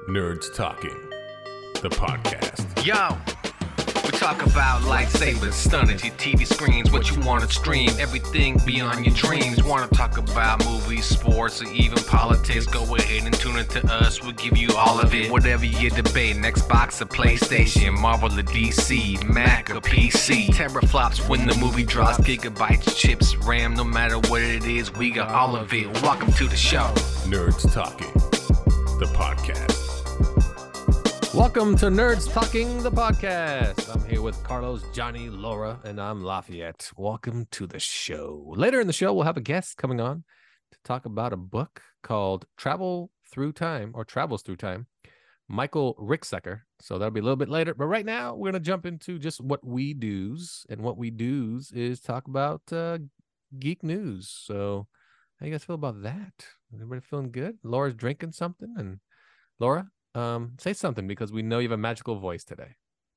Nerds Talking, the podcast. Yo, we talk about lightsabers, stunning your TV screens, what you want to stream, everything beyond your dreams. Want to talk about movies, sports, or even politics? Go ahead and tune into us. We'll give you all of it. Whatever you're debating, Xbox or PlayStation, Marvel or DC, Mac or PC. Teraflops when the movie drops, gigabytes, chips, RAM, no matter what it is, we got all of it. Welcome to the show. Nerds Talking, the podcast. Welcome to Nerds Talking, the podcast. I'm here with Carlos, Johnny, Laura, and I'm Lafayette. Welcome to the show. Later in the show, we'll have a guest coming on to talk about a book called Travel Through Time, or Travels Through Time, Michael Ricksecker. So that'll be a little bit later. But right now, we're going to jump into just what we do's. And what we do's is talk about geek news. So how you guys feel about that? Everybody feeling good? Laura's drinking something. And Laura, say something, because we know you have a magical voice today.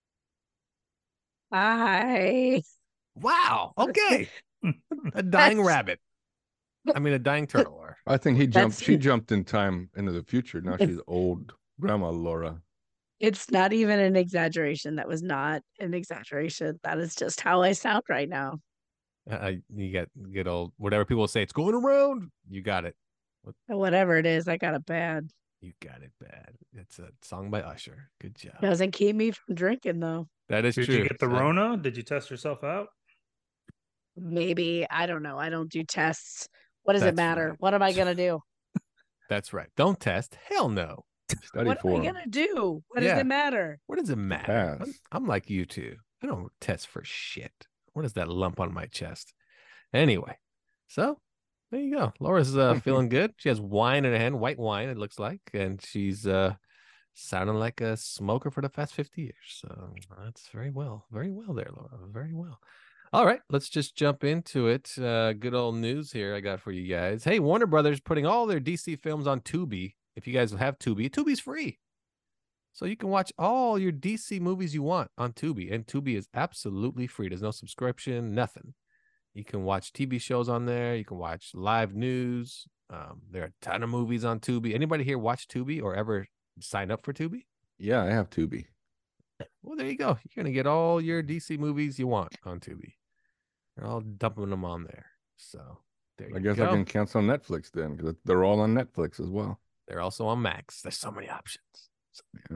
Hi. Wow. Okay. A dying rabbit. I mean, a dying turtle. Or I think she jumped in time into the future. Now she's old grandma Laura. It's not even an exaggeration. That was not an exaggeration. That is just how I sound right now. You get good old, whatever people say, it's going around. You got it. Whatever it is, I got it bad. You got it bad. It's a song by Usher. Good job. Doesn't keep me from drinking, though. That is Did true. you get the Rona? Did you test yourself out? Maybe. I don't know. I don't do tests. What does it That's matter? right. What am I going to do? That's right. Don't test. Hell no. Study What am for I him. going to do? What Yeah. does it matter? What does it matter? Pass. I'm like you two. I don't test for shit. What is that lump on my chest? Anyway, so there you go. Laura's feeling good. She has wine in her hand, white wine, it looks like, and she's sounding like a smoker for the past 50 years. So that's very well there, Laura. Very well. All right, let's just jump into it. Good old news here I got for you guys. Hey, Warner Brothers putting all their DC films on Tubi. If you guys have Tubi, Tubi's free. So you can watch all your DC movies you want on Tubi. And Tubi is absolutely free. There's no subscription, nothing. You can watch TV shows on there. You can watch live news. There are a ton of movies on Tubi. Anybody here watch Tubi or ever sign up for Tubi? Yeah, I have Tubi. Well, there you go. You're going to get all your DC movies you want on Tubi. They're all dumping them on there. So there you I guess go. I can cancel Netflix then, because they're all on Netflix as well. They're also on Max. There's so many options. Yeah.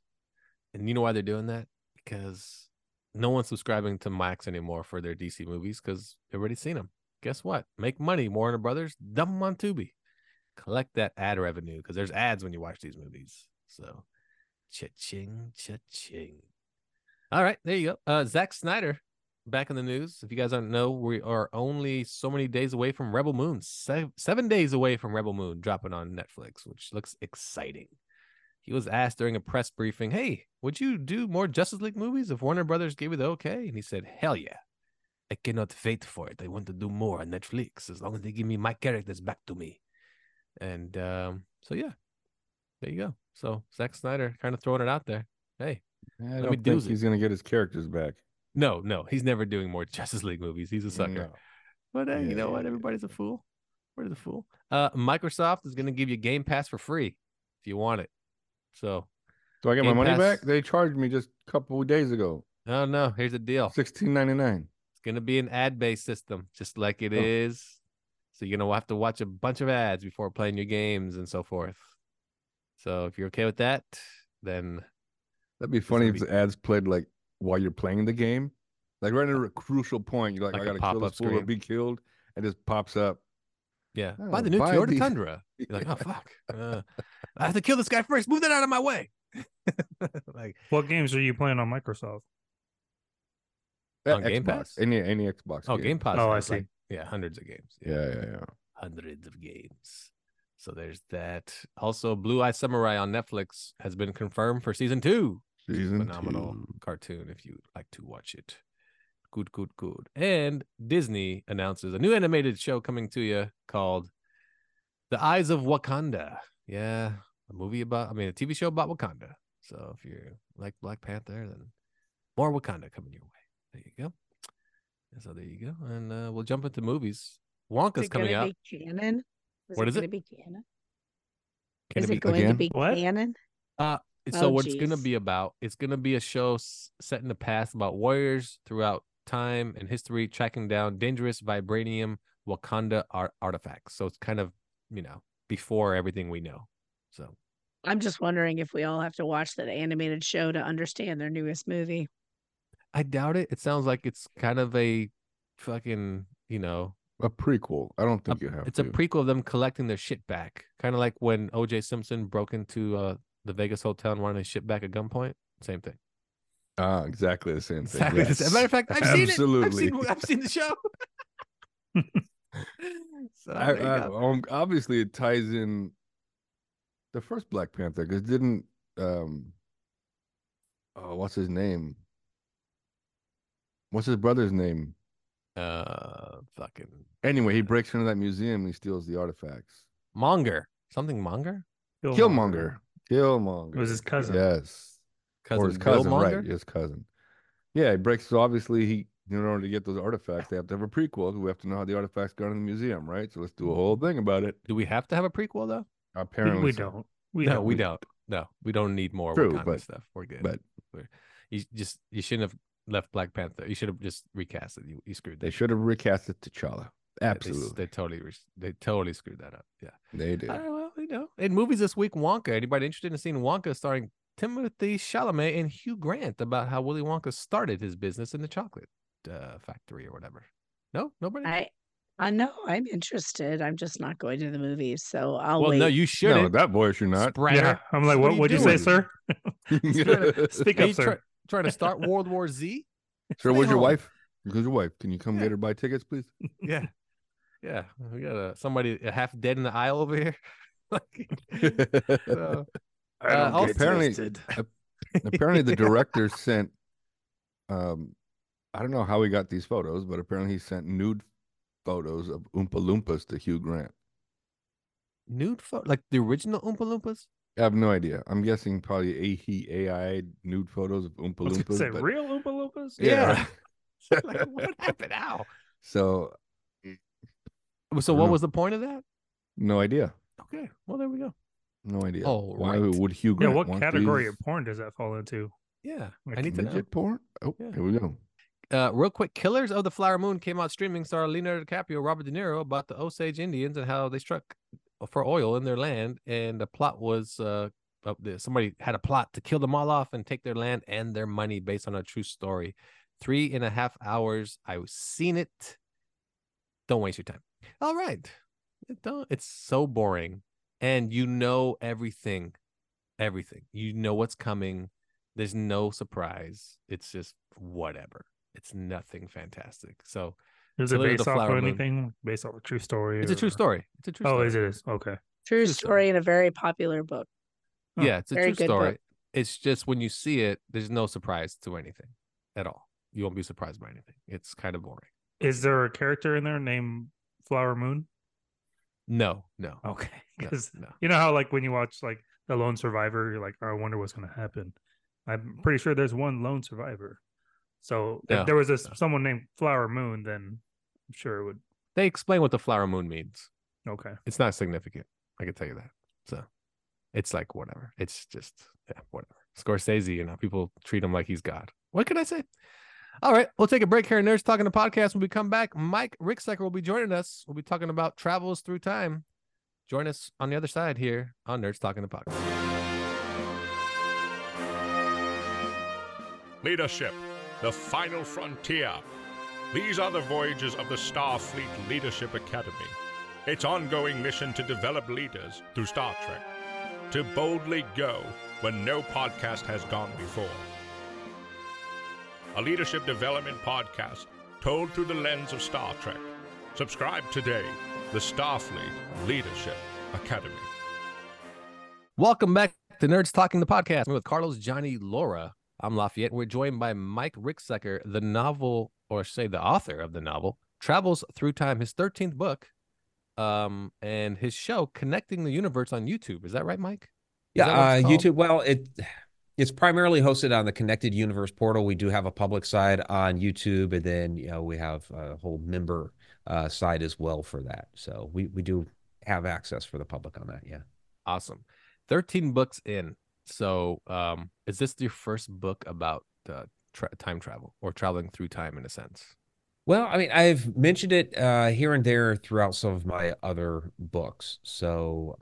And you know why they're doing that? Because no one's subscribing to Max anymore for their DC movies because everybody's seen them. Guess what? Make money, Warner Brothers. Dump them on Tubi. Collect that ad revenue because there's ads when you watch these movies. So, cha-ching, cha-ching. All right, there you go. Zack Snyder back in the news. If you guys don't know, we are only so many days away from Rebel Moon. 7 days away from Rebel Moon dropping on Netflix, which looks exciting. He was asked during a press briefing, hey, would you do more Justice League movies if Warner Brothers gave you the okay? And he said, hell yeah. I cannot wait for it. I want to do more on Netflix as long as they give me my characters back to me. And so, yeah, there you go. So Zack Snyder kind of throwing it out there. Hey, I me don't do think it. he's going to get his characters back. no, he's never doing more Justice League movies. He's a sucker. No. But you know what? Everybody's a fool. Everybody's a fool. Microsoft is going to give you Game Pass for free if you want it. So, Do I get my Game money Pass- back? They charged me just a couple of days ago. oh no, here's the deal. $16.99. It's going to be an ad-based system, just like it Oh. is. So you're going to have to watch a bunch of ads before playing your games and so forth. So if you're okay with that, then That'd be funny if gonna the ads played like while you're playing the game. Like right at a crucial point, you're like Like I a got to kill pop-up this fool or screen. be killed. And it just pops up. yeah, Oh, buy the new buy Toyota the- Tundra. You're like, oh, fuck. I have to kill this guy first. Move that out of my way. Like, What games are you playing on Microsoft? On Game Xbox. Pass? Any Xbox. oh, game. Game Pass. Oh, I has, see. like, yeah, hundreds of games. Yeah. Hundreds of games. So there's that. Also, Blue Eye Samurai on Netflix has been confirmed for season 2. Season Phenomenal 2. cartoon if you like to watch it. Good. And Disney announces a new animated show coming to you called The Eyes of Wakanda. Yeah, a TV show about Wakanda. So if you like Black Panther, then more Wakanda coming your way. There you go. And so there you go. And we'll jump into movies. Wonka's Is it coming gonna out. be canon? What is it? Gonna be canon? Can Is it it be going to again? be What? canon? So Oh, what it's gonna geez. be about? It's gonna be a show set in the past about warriors throughout time and history, tracking down dangerous vibranium Wakanda artifacts. So it's kind of before everything we know. So I'm just wondering if we all have to watch that animated show to understand their newest movie. I doubt it. It sounds like it's kind of a fucking A prequel. I don't think you have it's to. a prequel of them collecting their shit back, kind of like when O.J. Simpson broke into the Vegas hotel and wanted his shit back at gunpoint. Same thing. Exactly the same thing. Exactly. Yes. As a matter of fact, I've seen it. Absolutely. I've seen the show. So there you go. Obviously, it ties in the first Black Panther because didn't what's his name? What's his brother's name? Fucking Anyway, he breaks into that museum and he steals the artifacts. Monger. Something Monger? Killmonger. It was his cousin. Yes. Cousin Or his Bill cousin, Monger? right? His cousin. Yeah, he breaks. So obviously, in order to get those artifacts, they have to have a prequel. We have to know how the artifacts got in the museum, right? So let's do a whole thing about it. Do we have to have a prequel though? Apparently, We so. don't. We don't. No, we don't need more True, Wakanda but- stuff. We're good. But You shouldn't have left Black Panther. You should have just recast it. You screwed that. they should have recasted T'Challa. They Absolutely, totally screwed that up. Yeah. they did. All right, well, in movies this week, Wonka. Anybody interested in seeing Wonka starring Timothy Chalamet and Hugh Grant about how Willy Wonka started his business in the chocolate factory or whatever? No, nobody. I know I'm interested. I'm just not going to the movies, so I'll Well, wait. no, you shouldn't. No, that voice you're not. Spreader. Yeah, I'm like, what? are What'd you say, doing? sir? Speak Are up, you sir. trying to start World War Z? Sir, Stay where's your home. wife? Where's your wife? Can you come Yeah. get her buy tickets, please? Yeah. Yeah. We got somebody half dead in the aisle over here. So, also- apparently, apparently the director sent. I don't know how he got these photos, but apparently he sent nude photos of Oompa Loompas to Hugh Grant. nude photo, like the original Oompa Loompas? I have no idea. I'm guessing probably AI nude photos of Oompa I was gonna Loompas. say but- real Oompa Loompas? Yeah. Like, what happened now? So So what was the point of that? no idea. Okay. Well, there we go. No idea. All Why right. would Hugh Yeah, Grant what want category these of porn does that fall into? Yeah. Like I need to know. midget porn? Oh, Yeah. here we go. Real quick, Killers of the Flower Moon came out streaming, star Leonardo DiCaprio, Robert De Niro about the Osage Indians and how they struck for oil in their land. And the plot was somebody had a plot to kill them all off and take their land and their money based on a true story. 3.5 hours. I've seen it. Don't waste your time. All right. It's so boring. And you know everything. Everything. You know what's coming. There's no surprise. It's just whatever. It's nothing fantastic. So Is it Killers of based the off Flower of Moon. anything? Based off a true story? it's a true or- story. It's a true Oh, story. is it? Okay. True True story in a very popular book. Oh, Yeah, it's a very true good story. book. It's just when you see it, there's no surprise to anything at all. You won't be surprised by anything. It's kind of boring. Is there a character in there named Flower Moon? No. Okay. No, Because no. you know how like when you watch like The Lone Survivor, you're like, oh, I wonder what's gonna happen. I'm pretty sure there's one lone survivor. So No, if there was no. someone named Flower Moon, then I'm sure it would. They explain what the flower moon means. Okay. It's not significant. I can tell you that. So it's like whatever. It's just whatever. Scorsese, people treat him like he's God. What can I say? All right, we'll take a break here. Nerds Talking the Podcast. When we come back, Mike Ricksecker will be joining us. We'll be talking about travels through time. Join us on the other side here on Nerds Talking the Podcast. Leadership, the final frontier. These are the voyages of the Starfleet Leadership Academy. Its ongoing mission to develop leaders through Star Trek, to boldly go where no podcast has gone before. A leadership development podcast told through the lens of Star Trek. Subscribe today, the Starfleet Leadership Academy. Welcome back to Nerds Talking the Podcast. I'm with Carlos, Johnny, Laura. I'm Lafayette. And we're joined by Mike Ricksecker, the author of the novel, Travels Through Time, his 13th book, and his show, Connecting the Universe on YouTube. Is that right, Mike? Is that what Yeah, it's called? YouTube. Well, it's primarily hosted on the Connected Universe portal. We do have a public side on YouTube, and then we have a whole member side as well for that. So we do have access for the public on that. Yeah. Awesome. 13 books in. So, is this your first book about time travel or traveling through time in a sense? Well, I mean, I've mentioned it here and there throughout some of my other books. So,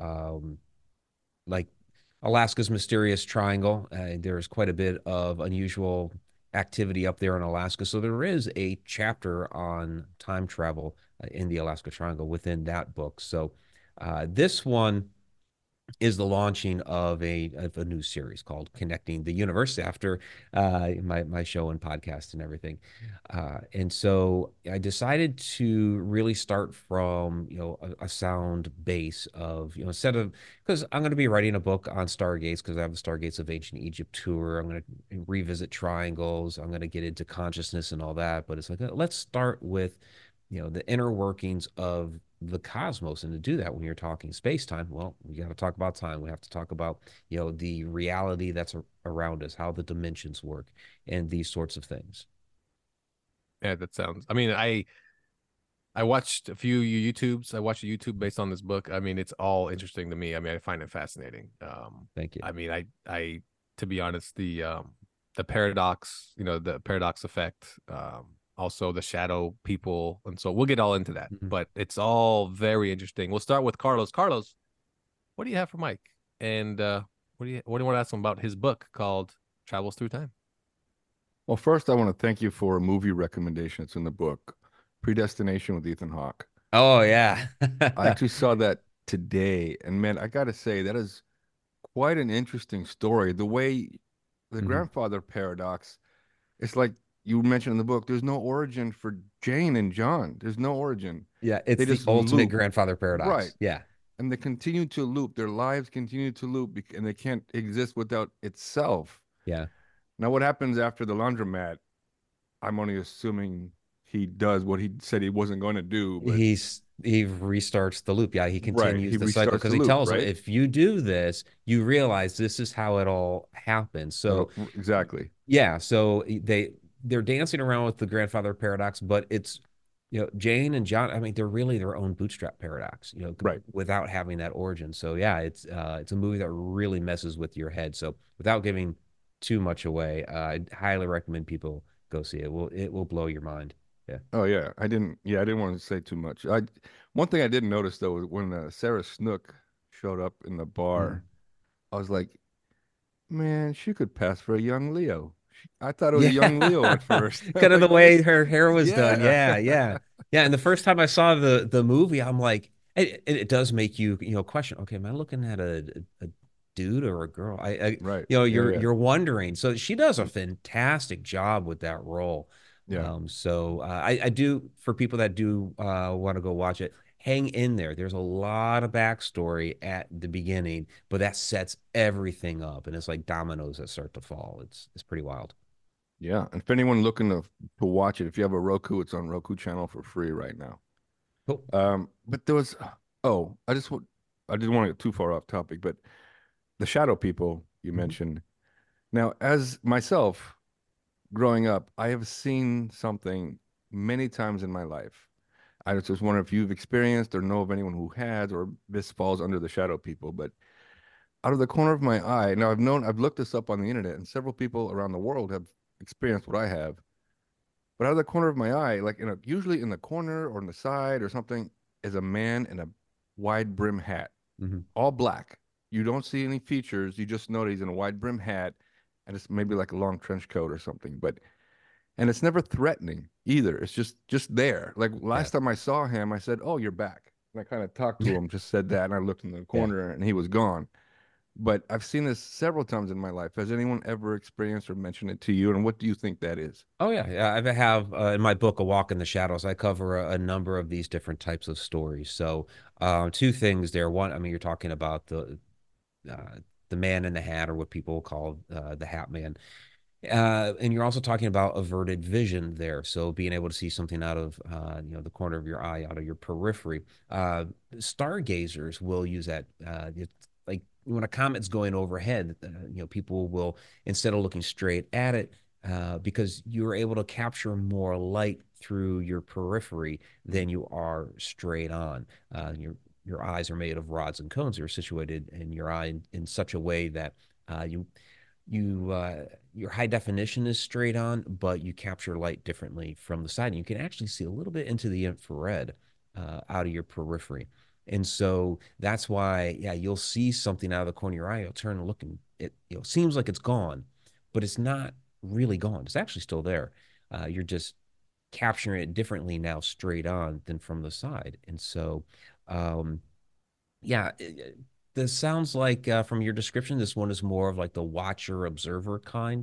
like Alaska's Mysterious Triangle, there's quite a bit of unusual activity up there in Alaska. So there is a chapter on time travel in the Alaska Triangle within that book. So this one is the launching of a new series called Connecting the Universe after my show and podcast and everything. And so I decided to really start from a sound base of instead of because I'm going to be writing a book on Stargates because I have the Stargates of Ancient Egypt tour. I'm going to revisit triangles. I'm going to get into consciousness and all that. But it's like let's start with the inner workings of the cosmos. And to do that, when you're talking space time, well, we got to talk about time. We have to talk about, the reality that's around us, how the dimensions work, and these sorts of things. Yeah, that sounds. I mean, I watched a few YouTubes. I watched a YouTube based on this book. I mean, it's all interesting to me. I mean, I find it fascinating. Thank you. I mean, I to be honest, the paradox, the paradox effect, also the shadow people, and so we'll get all into that. Mhm. But it's all very interesting. We'll start with Carlos. Carlos, what do you have for Mike? And what do you want to ask him about his book called Travels Through Time? Well, first, I want to thank you for a movie recommendation. It's in the book, Predestination with Ethan Hawke. Oh yeah. I actually saw that today, and man, I got to say that is quite an interesting story. The way the Mhm. grandfather paradox, it's like you mentioned in the book. There's no origin for Jane and John. There's no origin. Yeah, it's They the just ultimate loop. grandfather paradox. Right. Yeah. And they continue to loop. Their lives continue to loop, and they can't exist without itself. Yeah. Now, what happens after the laundromat? I'm only assuming he does what he said he wasn't going to do, but He restarts the loop. Yeah, he right, continues he the cycle restarts because the he loop, tells him right? if you do this, you realize this is how it all happens. So Exactly. yeah, so they're dancing around with the grandfather paradox, but it's Jane and John. I mean, they're really their own bootstrap paradox. Right. Without having that origin. So yeah, it's a movie that really messes with your head. So without giving too much away, I highly recommend people go see it. It will blow your mind. Yeah. Oh yeah, I didn't want to say too much. One thing I didn't notice though was when Sarah Snook showed up in the bar, I was like, man, she could pass for a young Leo. I thought it was a young Leo at first. Kind of the Like, way her hair was done. yeah. Yeah. And the first time I saw the movie, I'm like, it does make you question. Okay, am I looking at a dude or a girl? Right. You're wondering. So she does a fantastic job with that role. Yeah. So I do, for people that do want to go watch it, hang in there. There's a lot of backstory at the beginning, but that sets everything up, and it's like dominoes that start to fall. It's pretty wild. Yeah. And if anyone looking to watch it, if you have a Roku, it's on Roku channel for free right now. Cool. But there was I didn't want to get too far off topic, but the shadow people you mentioned. Now, as myself growing up, I have seen something many times in my life. I was just wondering if you've experienced or know of anyone who has, or this falls under the shadow people. But out of the corner of my eye, now I've looked this up on the internet, and several people around the world have experienced what I have. But out of the corner of my eye, like usually in the corner or on the side or something, is a man in a wide brim hat, all black. You don't see any features. You just know that he's in a wide brim hat, and it's maybe like a long trench coat or something. And it's never threatening either. It's just there. Like last time I saw him, I said, "Oh, you're back." And I kind of talked to him, just said that, and I looked in the corner, and he was gone. But I've seen this several times in my life. Has anyone ever experienced or mentioned it to you? And what do you think that is? Oh yeah. I have in my book, A Walk in the Shadows, I cover a number of these different types of stories. So two things there. One, I mean, you're talking about the man in the hat, or what people call the Hat Man. And you're also talking about averted vision there. So being able to see something out of the corner of your eye, out of your periphery. Stargazers will use that. It's like when a comet's going overhead, people will, instead of looking straight at it, because you're able to capture more light through your periphery than you are straight on. Your eyes are made of rods and cones. They're situated in your eye in such a way that Your high definition is straight on, but you capture light differently from the side. And you can actually see a little bit into the infrared out of your periphery. And so that's why, yeah, you'll see something out of the corner of your eye. You'll turn and look, and it seems like it's gone, but it's not really gone. It's actually still there. You're just capturing it differently now, straight on, than from the side. And so, um, yeah, this sounds like from your description, this one is more of like the watcher observer kind.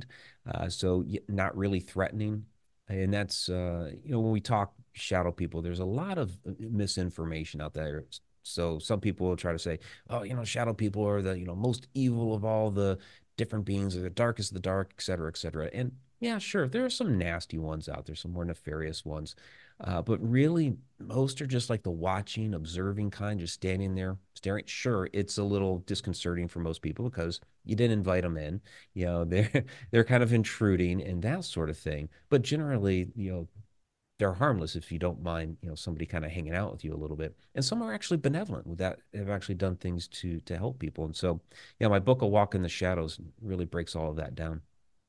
So not really threatening. And that's, when we talk shadow people, there's a lot of misinformation out there. So some people will try to say, oh, shadow people are the, most evil of all the different beings, or the darkest of the dark, et cetera, et cetera. And yeah, sure, there are some nasty ones out there, some more nefarious ones. But really, most are just like the watching, observing kind, just standing there staring. Sure, it's a little disconcerting for most people because you didn't invite them in. They're kind of intruding and that sort of thing. But generally, they're harmless if you don't mind, somebody kind of hanging out with you a little bit. And some are actually benevolent with that, have actually done things to help people. And so, my book, A Walk in the Shadows, really breaks all of that down.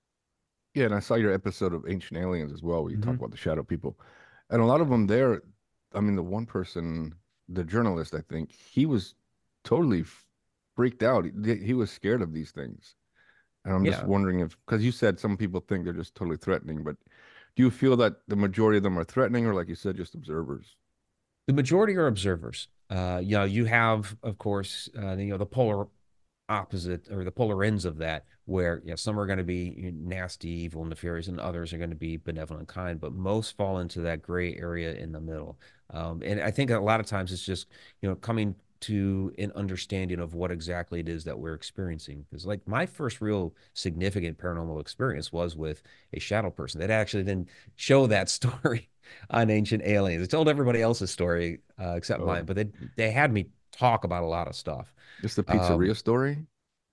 Yeah, and I saw your episode of Ancient Aliens as well, where you talk Mhm. about the shadow people. And a lot of them there, I mean, the one person, the journalist, I think, he was totally freaked out. He was scared of these things. And I'm just Yeah. wondering if, because you said some people think they're just totally threatening, but do you feel that the majority of them are threatening, or like you said, just observers? The majority are observers. You have, of course, the polar opposite, or the polar ends of that, where some are going to be nasty, evil, nefarious, and others are going to be benevolent, kind. But most fall into that gray area in the middle. And I think a lot of times it's just coming to an understanding of what exactly it is that we're experiencing. Because like my first real significant paranormal experience was with a shadow person that actually didn't show that story on Ancient Aliens. It told everybody else's story except Oh, mine, but they had me talk about a lot of stuff. just the Um, pizzeria story?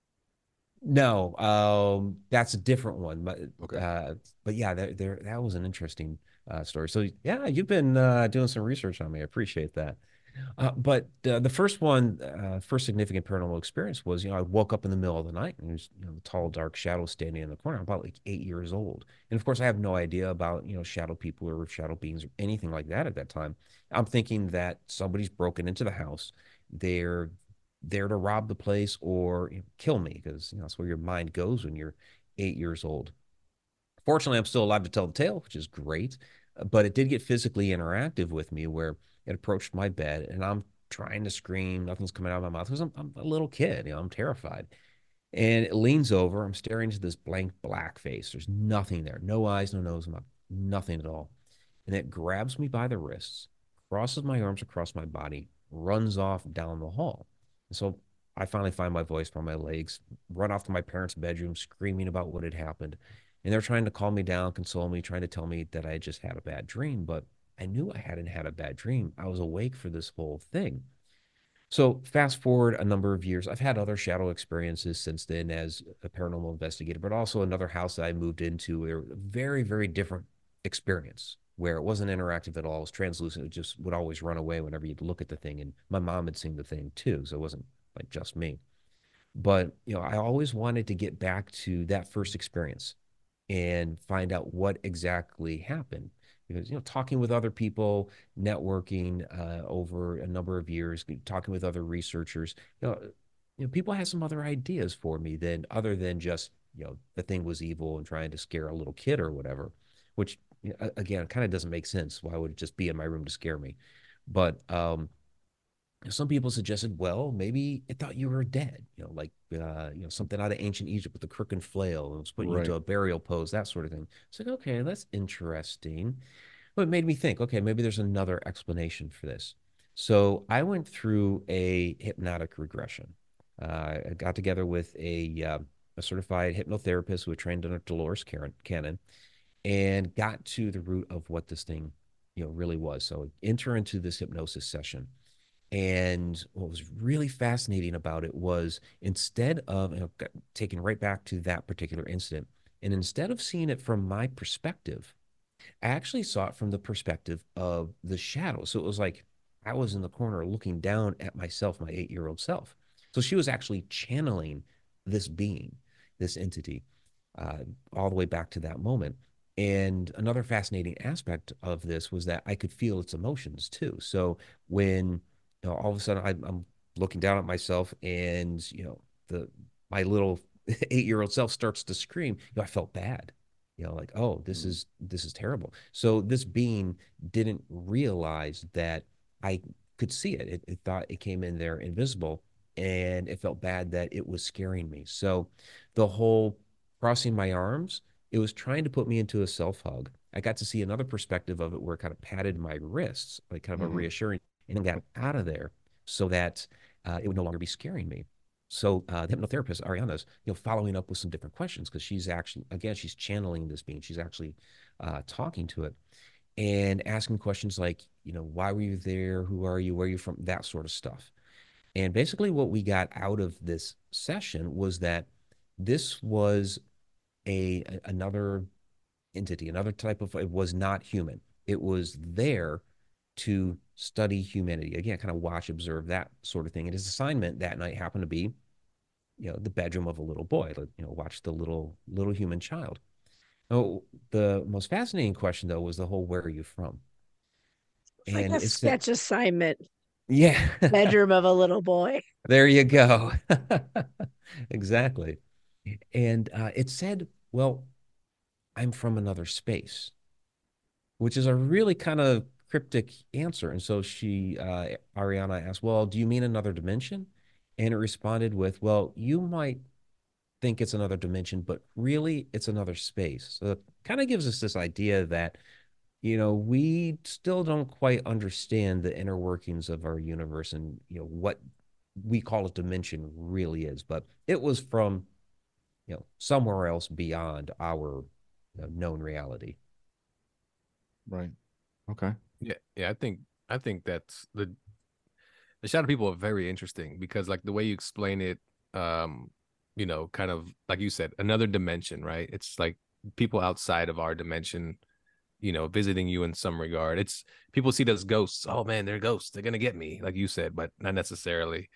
no, that's a different one, Okay. but yeah, that was an interesting story. So yeah, you've been doing some research on me. I appreciate that. But the first one, first significant paranormal experience was, I woke up in the middle of the night and there's, a tall, dark shadow standing in the corner. I'm about like 8 years old. And of course, I have no idea about, shadow people or shadow beings or anything like that at that time. I'm thinking that somebody's broken into the house. They're there to rob the place or kill me, because that's where your mind goes when you're 8 years old. Fortunately, I'm still alive to tell the tale, which is great. But it did get physically interactive with me, where it approached my bed and I'm trying to scream. Nothing's coming out of my mouth because I'm a little kid. I'm terrified. And it leans over. I'm staring into this blank black face. There's nothing there. No eyes, no nose, nothing at all. And it grabs me by the wrists, crosses my arms across my body, runs off down the hall. And so I finally find my voice from my legs, run off to my parents' bedroom, screaming about what had happened. And they're trying to calm me down, console me, trying to tell me that I had just had a bad dream. But I knew I hadn't had a bad dream. I was awake for this whole thing. So fast forward a number of years, I've had other shadow experiences since then as a paranormal investigator, but also another house that I moved into, where a very, very different experience, where it wasn't interactive at all. It was translucent. It just would always run away whenever you'd look at the thing. And my mom had seen the thing too, so it wasn't like just me. But I always wanted to get back to that first experience and find out what exactly happened. Because talking with other people, networking over a number of years, talking with other researchers, people had some other ideas for me than other than just the thing was evil and trying to scare a little kid or whatever, which again kind of doesn't make sense. Why would it just be in my room to scare me? But some people suggested, well, maybe it thought you were dead, like something out of ancient Egypt with the crook and flail, and was putting you into Right. a burial pose, that sort of thing. It's like, okay, that's interesting. But it made me think, okay, maybe there's another explanation for this. So I went through a hypnotic regression. I got together with a certified hypnotherapist who had trained under Dolores Cannon, and got to the root of what this thing really was. So enter into this hypnosis session. And what was really fascinating about it was, instead of taking right back to that particular incident, and instead of seeing it from my perspective, I actually saw it from the perspective of the shadow. So it was like I was in the corner looking down at myself, my 8-year-old self. So she was actually channeling this being. this entity, all the way back to that moment. And another fascinating aspect of this was that I could feel its emotions too. So when, you know, all of a sudden I'm looking down at myself, and you know, the my little 8-year-old self starts to scream, you know, I felt bad. You know, like, oh, this is terrible. So this being didn't realize that I could see it. It thought it came in there invisible, and it felt bad that it was scaring me. So the whole crossing my arms, it was trying to put me into a self hug. I got to see another perspective of it where it kind of patted my wrists, like kind of a reassuring, and then got out of there so that it would no longer be scaring me. So the hypnotherapist Ariana's, you know, following up with some different questions, because she's actually, again, she's channeling this being. She's actually talking to it and asking questions like, you know, why were you there? Who are you? Where are you from? That sort of stuff. And basically, what we got out of this session was that this was another entity, another type of, it was not human. It was there to study humanity. Again, kind of watch, observe, that sort of thing. And his assignment that night happened to be, you know, the bedroom of a little boy, you know, watch the little human child. Oh, the most fascinating question though was the whole, where are you from? It's like And a it's that, sketch assignment. yeah. Bedroom of a little boy. There you go. Exactly. And it said, well, I'm from another space, which is a really kind of cryptic answer. And so Ariana asked, well, do you mean another dimension? And it responded with, well, you might think it's another dimension, but really it's another space. So it kind of gives us this idea that, you know, we still don't quite understand the inner workings of our universe, and, you know, what we call a dimension really is. But it was from, you know, somewhere else beyond our, you know, known reality. Right. Okay. Yeah. I think that's the shadow people are very interesting, because like the way you explain it, you know, kind of like you said, another dimension, right? It's like people outside of our dimension, you know, visiting you in some regard. It's people see it as ghosts. Oh man, they're ghosts. They're gonna get me, like you said, but not necessarily.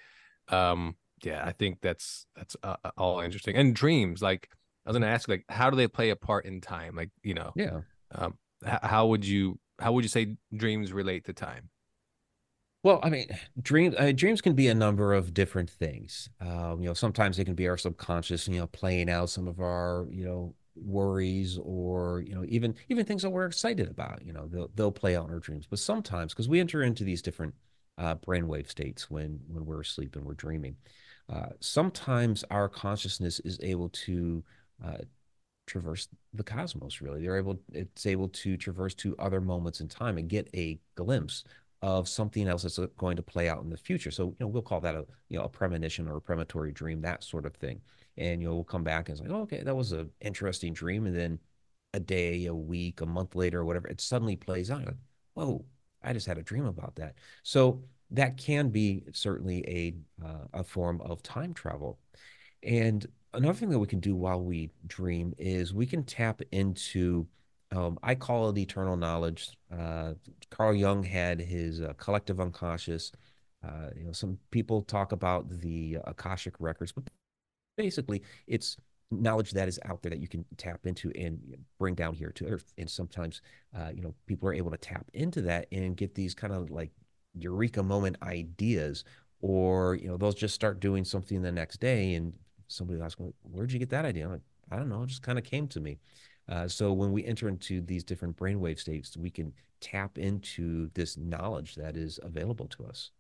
Yeah, I think that's all interesting. And dreams, like I was gonna ask, like, how do they play a part in time? Like, you know, Yeah. how would you say dreams relate to time? Well, I mean, dreams can be a number of different things. You know, sometimes they can be our subconscious, you know, playing out some of our, you know, worries, or, you know, even things that we're excited about. You know, they'll play out in our dreams. But sometimes, because we enter into these different brainwave states when we're asleep and we're dreaming, sometimes our consciousness is able to uh, traverse the cosmos. Really, it's able to traverse to other moments in time and get a glimpse of something else that's going to play out in the future. So, you know, we'll call that a, you know, a premonition or a premonitory dream, that sort of thing. And, you know, we'll come back and it's like, oh, okay, that was an interesting dream. And then a day, a week, a month later, or whatever, it suddenly plays out. Like, whoa, I just had a dream about that. So that can be certainly a form of time travel. And another thing that we can do while we dream is we can tap into, I call it eternal knowledge. Carl Jung had his collective unconscious. You know, some people talk about the Akashic records, but basically it's knowledge that is out there that you can tap into and bring down here to Earth. And sometimes, you know, people are able to tap into that and get these kind of like eureka moment ideas, or, you know, they'll just start doing something the next day, and somebody will ask, well, where'd you get that idea? I'm like, I don't know, it just kind of came to me. So when we enter into these different brainwave states, we can tap into this knowledge that is available to us.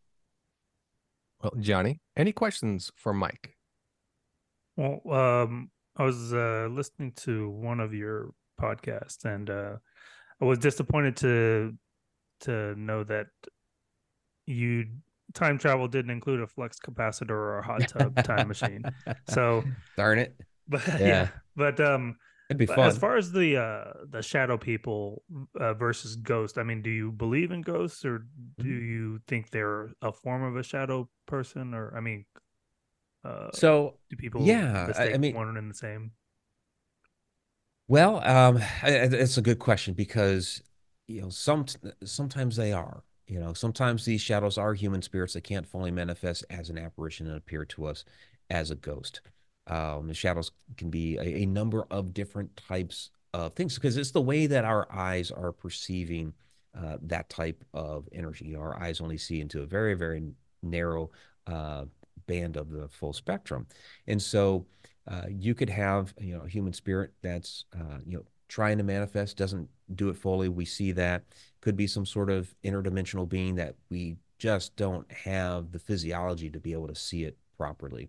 Well, Johnny, any questions for Mike? Well, I was listening to one of your podcasts, and I was disappointed to know that you time travel didn't include a flux capacitor or a hot tub time machine. So darn it. But Yeah. but It'd be but fun. as far as the shadow people versus ghost, I mean, do you believe in ghosts, or do you think they're a form of a shadow person? Or, I mean, So do people yeah, mistake I mean, one and the same? well, it's a good question, because, you know, sometimes they are. You know, sometimes these shadows are human spirits that can't fully manifest as an apparition and appear to us as a ghost. The shadows can be a number of different types of things because it's the way that our eyes are perceiving that type of energy. You know, our eyes only see into a very, very narrow uh, band of the full spectrum. And so you could have, you know, a human spirit that's, you know, trying to manifest, doesn't do it fully. We see that. Could be some sort of interdimensional being that we just don't have the physiology to be able to see it properly.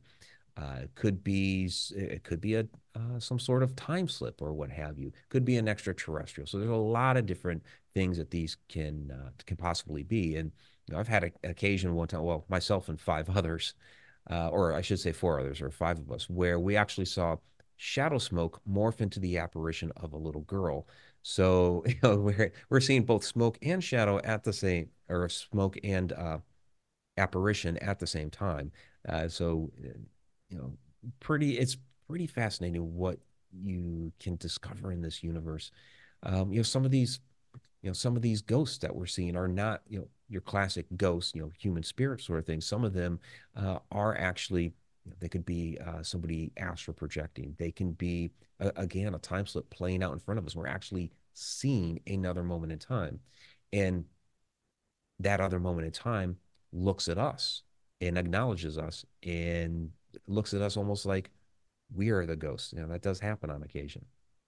It could be a some sort of time slip or what have you. Could be an extraterrestrial. So there's a lot of different things that these can possibly be. And you know, I've had an occasion one time, well, myself and five others, or I should say four others, or five of us, where we actually saw shadow smoke morph into the apparition of a little girl. So you know, we're seeing both smoke and shadow at the same, or smoke and apparition at the same time. You know, it's pretty fascinating what you can discover in this universe. You know, some of these ghosts that we're seeing are not, you know, your classic ghosts, you know, human spirit sort of thing. Some of them are actually, you know, they could be somebody astral projecting. They can be, again, a time slip playing out in front of us. We're actually seeing another moment in time. And that other moment in time looks at us and acknowledges us and looks at us almost like we are the ghosts. You know, that does happen on occasion.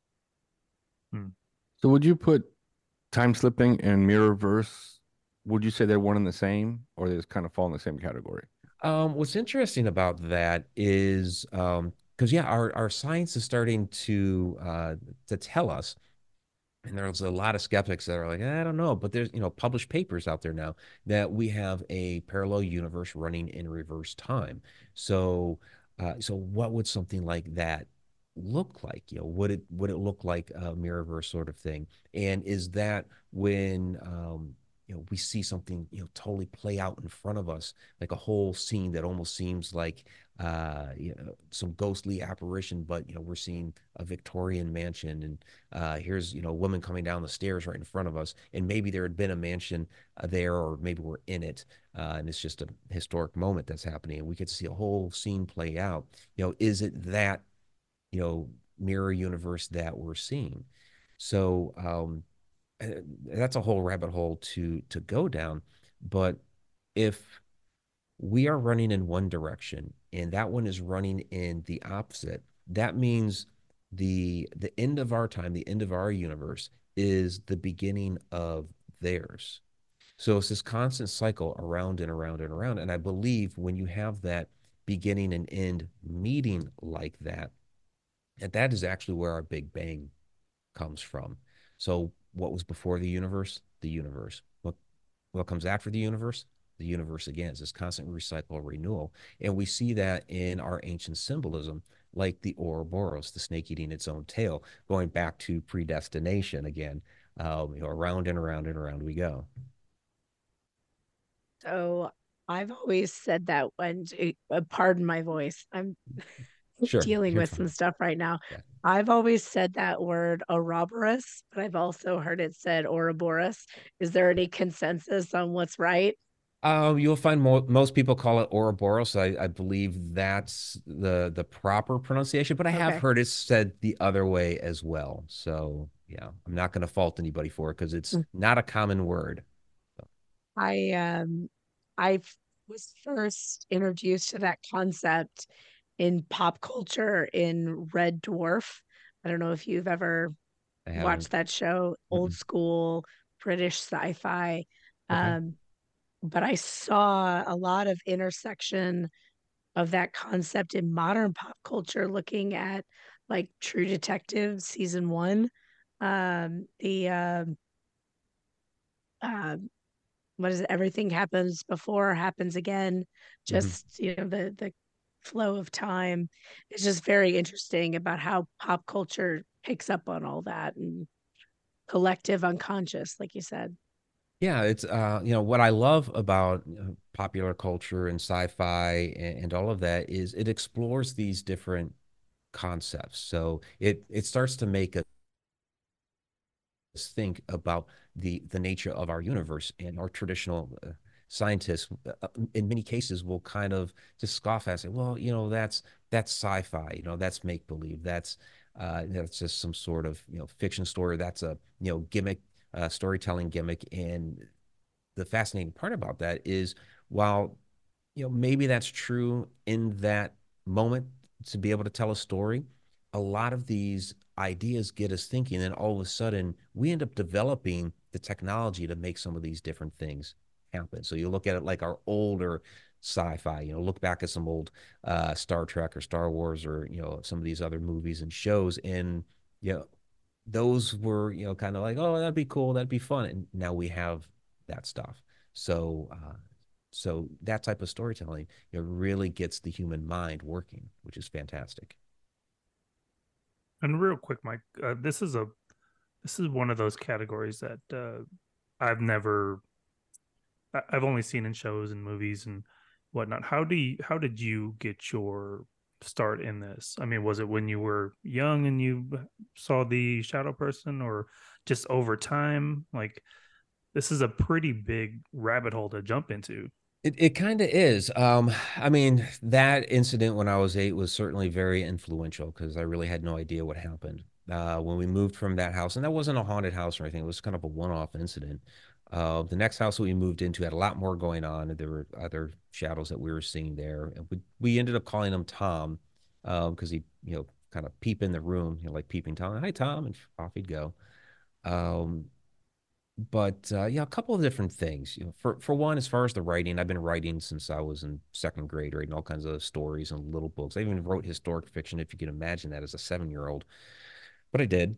So would you put time slipping and mirror verse? Would you say they're one and the same, or they just kind of fall in the same category? What's interesting about that is because yeah, our science is starting to tell us, and there's a lot of skeptics that are like, I don't know, but there's, you know, published papers out there now that we have a parallel universe running in reverse time. So, so what would something like that look like? You know, would it look like a mirrorverse sort of thing? And is that when you know, we see something, you know, totally play out in front of us, like a whole scene that almost seems like you know, some ghostly apparition, but you know, we're seeing a Victorian mansion, and here's, you know, a woman coming down the stairs right in front of us, and maybe there had been a mansion there, or maybe we're in it, and it's just a historic moment that's happening, and we get to see a whole scene play out. You know, is it that, you know, mirror universe that we're seeing? So that's a whole rabbit hole to go down. But if we are running in one direction and that one is running in the opposite, that means the end of our time, the end of our universe is the beginning of theirs. So it's this constant cycle around and around and around. And I believe when you have that beginning and end meeting like that, and that is actually where our Big Bang comes from. So what was before the universe? The universe. What comes after the universe? The universe again. It's this constant recycle renewal. And we see that in our ancient symbolism, like the Ouroboros, the snake eating its own tail, going back to predestination again. You know, around and around and around we go. So I've always said that pardon my voice. I'm Sure. dealing You're with some fine. stuff right now. Yeah. I've always said that word Ouroboros, but I've also heard it said Ouroboros. Is there any consensus on what's right? You'll find most people call it Ouroboros. I believe that's the proper pronunciation, but I have Okay. heard it said the other way as well. So yeah, I'm not going to fault anybody for it because it's Mm. not a common word. I was first introduced to that concept in pop culture in Red Dwarf. I don't know if you've ever I watched haven't. that show, old Mm-mm. school British sci-fi. Okay. Um, but I saw a lot of intersection of that concept in modern pop culture, looking at like True Detective season one. The uh, what is it? Everything happens before happens again. Hmm. Just, the flow of time. It's just very interesting about how pop culture picks up on all that and collective unconscious, like you said. Yeah, it's you know, what I love about popular culture and sci-fi and all of that is it explores these different concepts. So it starts to make us think about the nature of our universe and our traditional scientists, in many cases, will kind of just scoff at it. Well, that's sci-fi. That's make believe. That's just some sort of fiction story. That's a gimmick, storytelling gimmick. And the fascinating part about that is, while maybe that's true in that moment to be able to tell a story, a lot of these ideas get us thinking, and all of a sudden we end up developing the technology to make some of these different things happen. So you look at it like our older sci-fi, look back at some old Star Trek or Star Wars, or some of these other movies and shows, and those were kind of like, oh, that'd be cool, that'd be fun, and now we have that stuff. So that type of storytelling really gets the human mind working, which is fantastic. And real quick, Mike, this is one of those categories that I've only seen in shows and movies and whatnot. How did you get your start in this? I mean, was it when you were young and you saw the shadow person, or just over time? Like, this is a pretty big rabbit hole to jump into. It kind of is. I mean, that incident when I was 8 was certainly very influential, because I really had no idea what happened when we moved from that house. And that wasn't a haunted house or anything. It was kind of a one-off incident. The next house that we moved into had a lot more going on. And there were other shadows that we were seeing there. And we ended up calling him Tom, because he, kind of peep in the room, like peeping Tom. Hi, Tom. And off he'd go. But a couple of different things. For one, as far as the writing, I've been writing since I was in second grade, writing all kinds of stories and little books. I even wrote historic fiction, if you can imagine that, as a 7-year-old. But I did.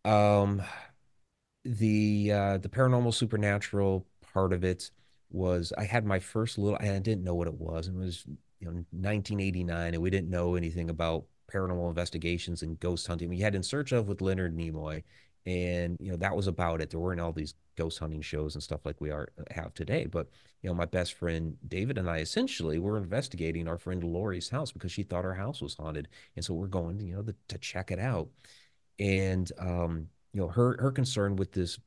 The paranormal, supernatural part of it was, I had my first little, I didn't know what it was. It was 1989, and we didn't know anything about paranormal investigations and ghost hunting. We had In Search of with Leonard Nimoy. And that was about it. There weren't all these ghost hunting shows and stuff like we have today. But my best friend David and I essentially were investigating our friend Lori's house, because she thought our house was haunted, and so we're going to check it out. And her concern with this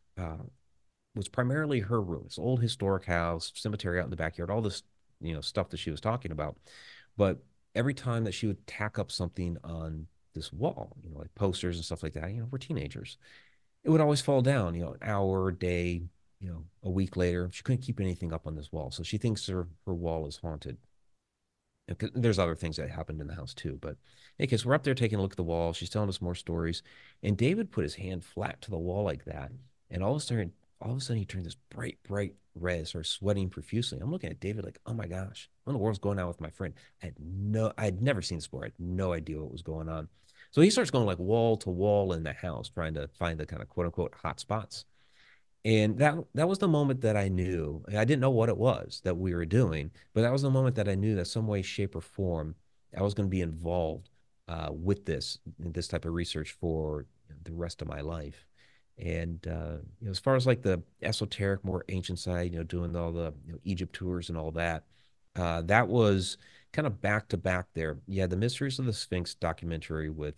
was primarily her room. It's an old historic house, cemetery out in the backyard, all this stuff that she was talking about. But every time that she would tack up something on this wall, like posters and stuff like that, we're teenagers, it would always fall down, an hour, a day, a week later. She couldn't keep anything up on this wall. So she thinks her wall is haunted. There's other things that happened in the house too. But in any case, we're up there taking a look at the wall. She's telling us more stories. And David put his hand flat to the wall like that. And all of a sudden he turned this bright, bright red, started sweating profusely. I'm looking at David like, oh my gosh, what in the world's going on with my friend? I'd never seen this before. I had no idea what was going on. So he starts going like wall to wall in the house, trying to find the kind of quote unquote hot spots. And that was the moment that I knew. I didn't know what it was that we were doing, but that was the moment that I knew that some way, shape, or form, I was going to be involved with this type of research for the rest of my life. And as far as like the esoteric, more ancient side, doing all the Egypt tours and all that, that was kind of back to back there. Yeah, the Mysteries of the Sphinx documentary with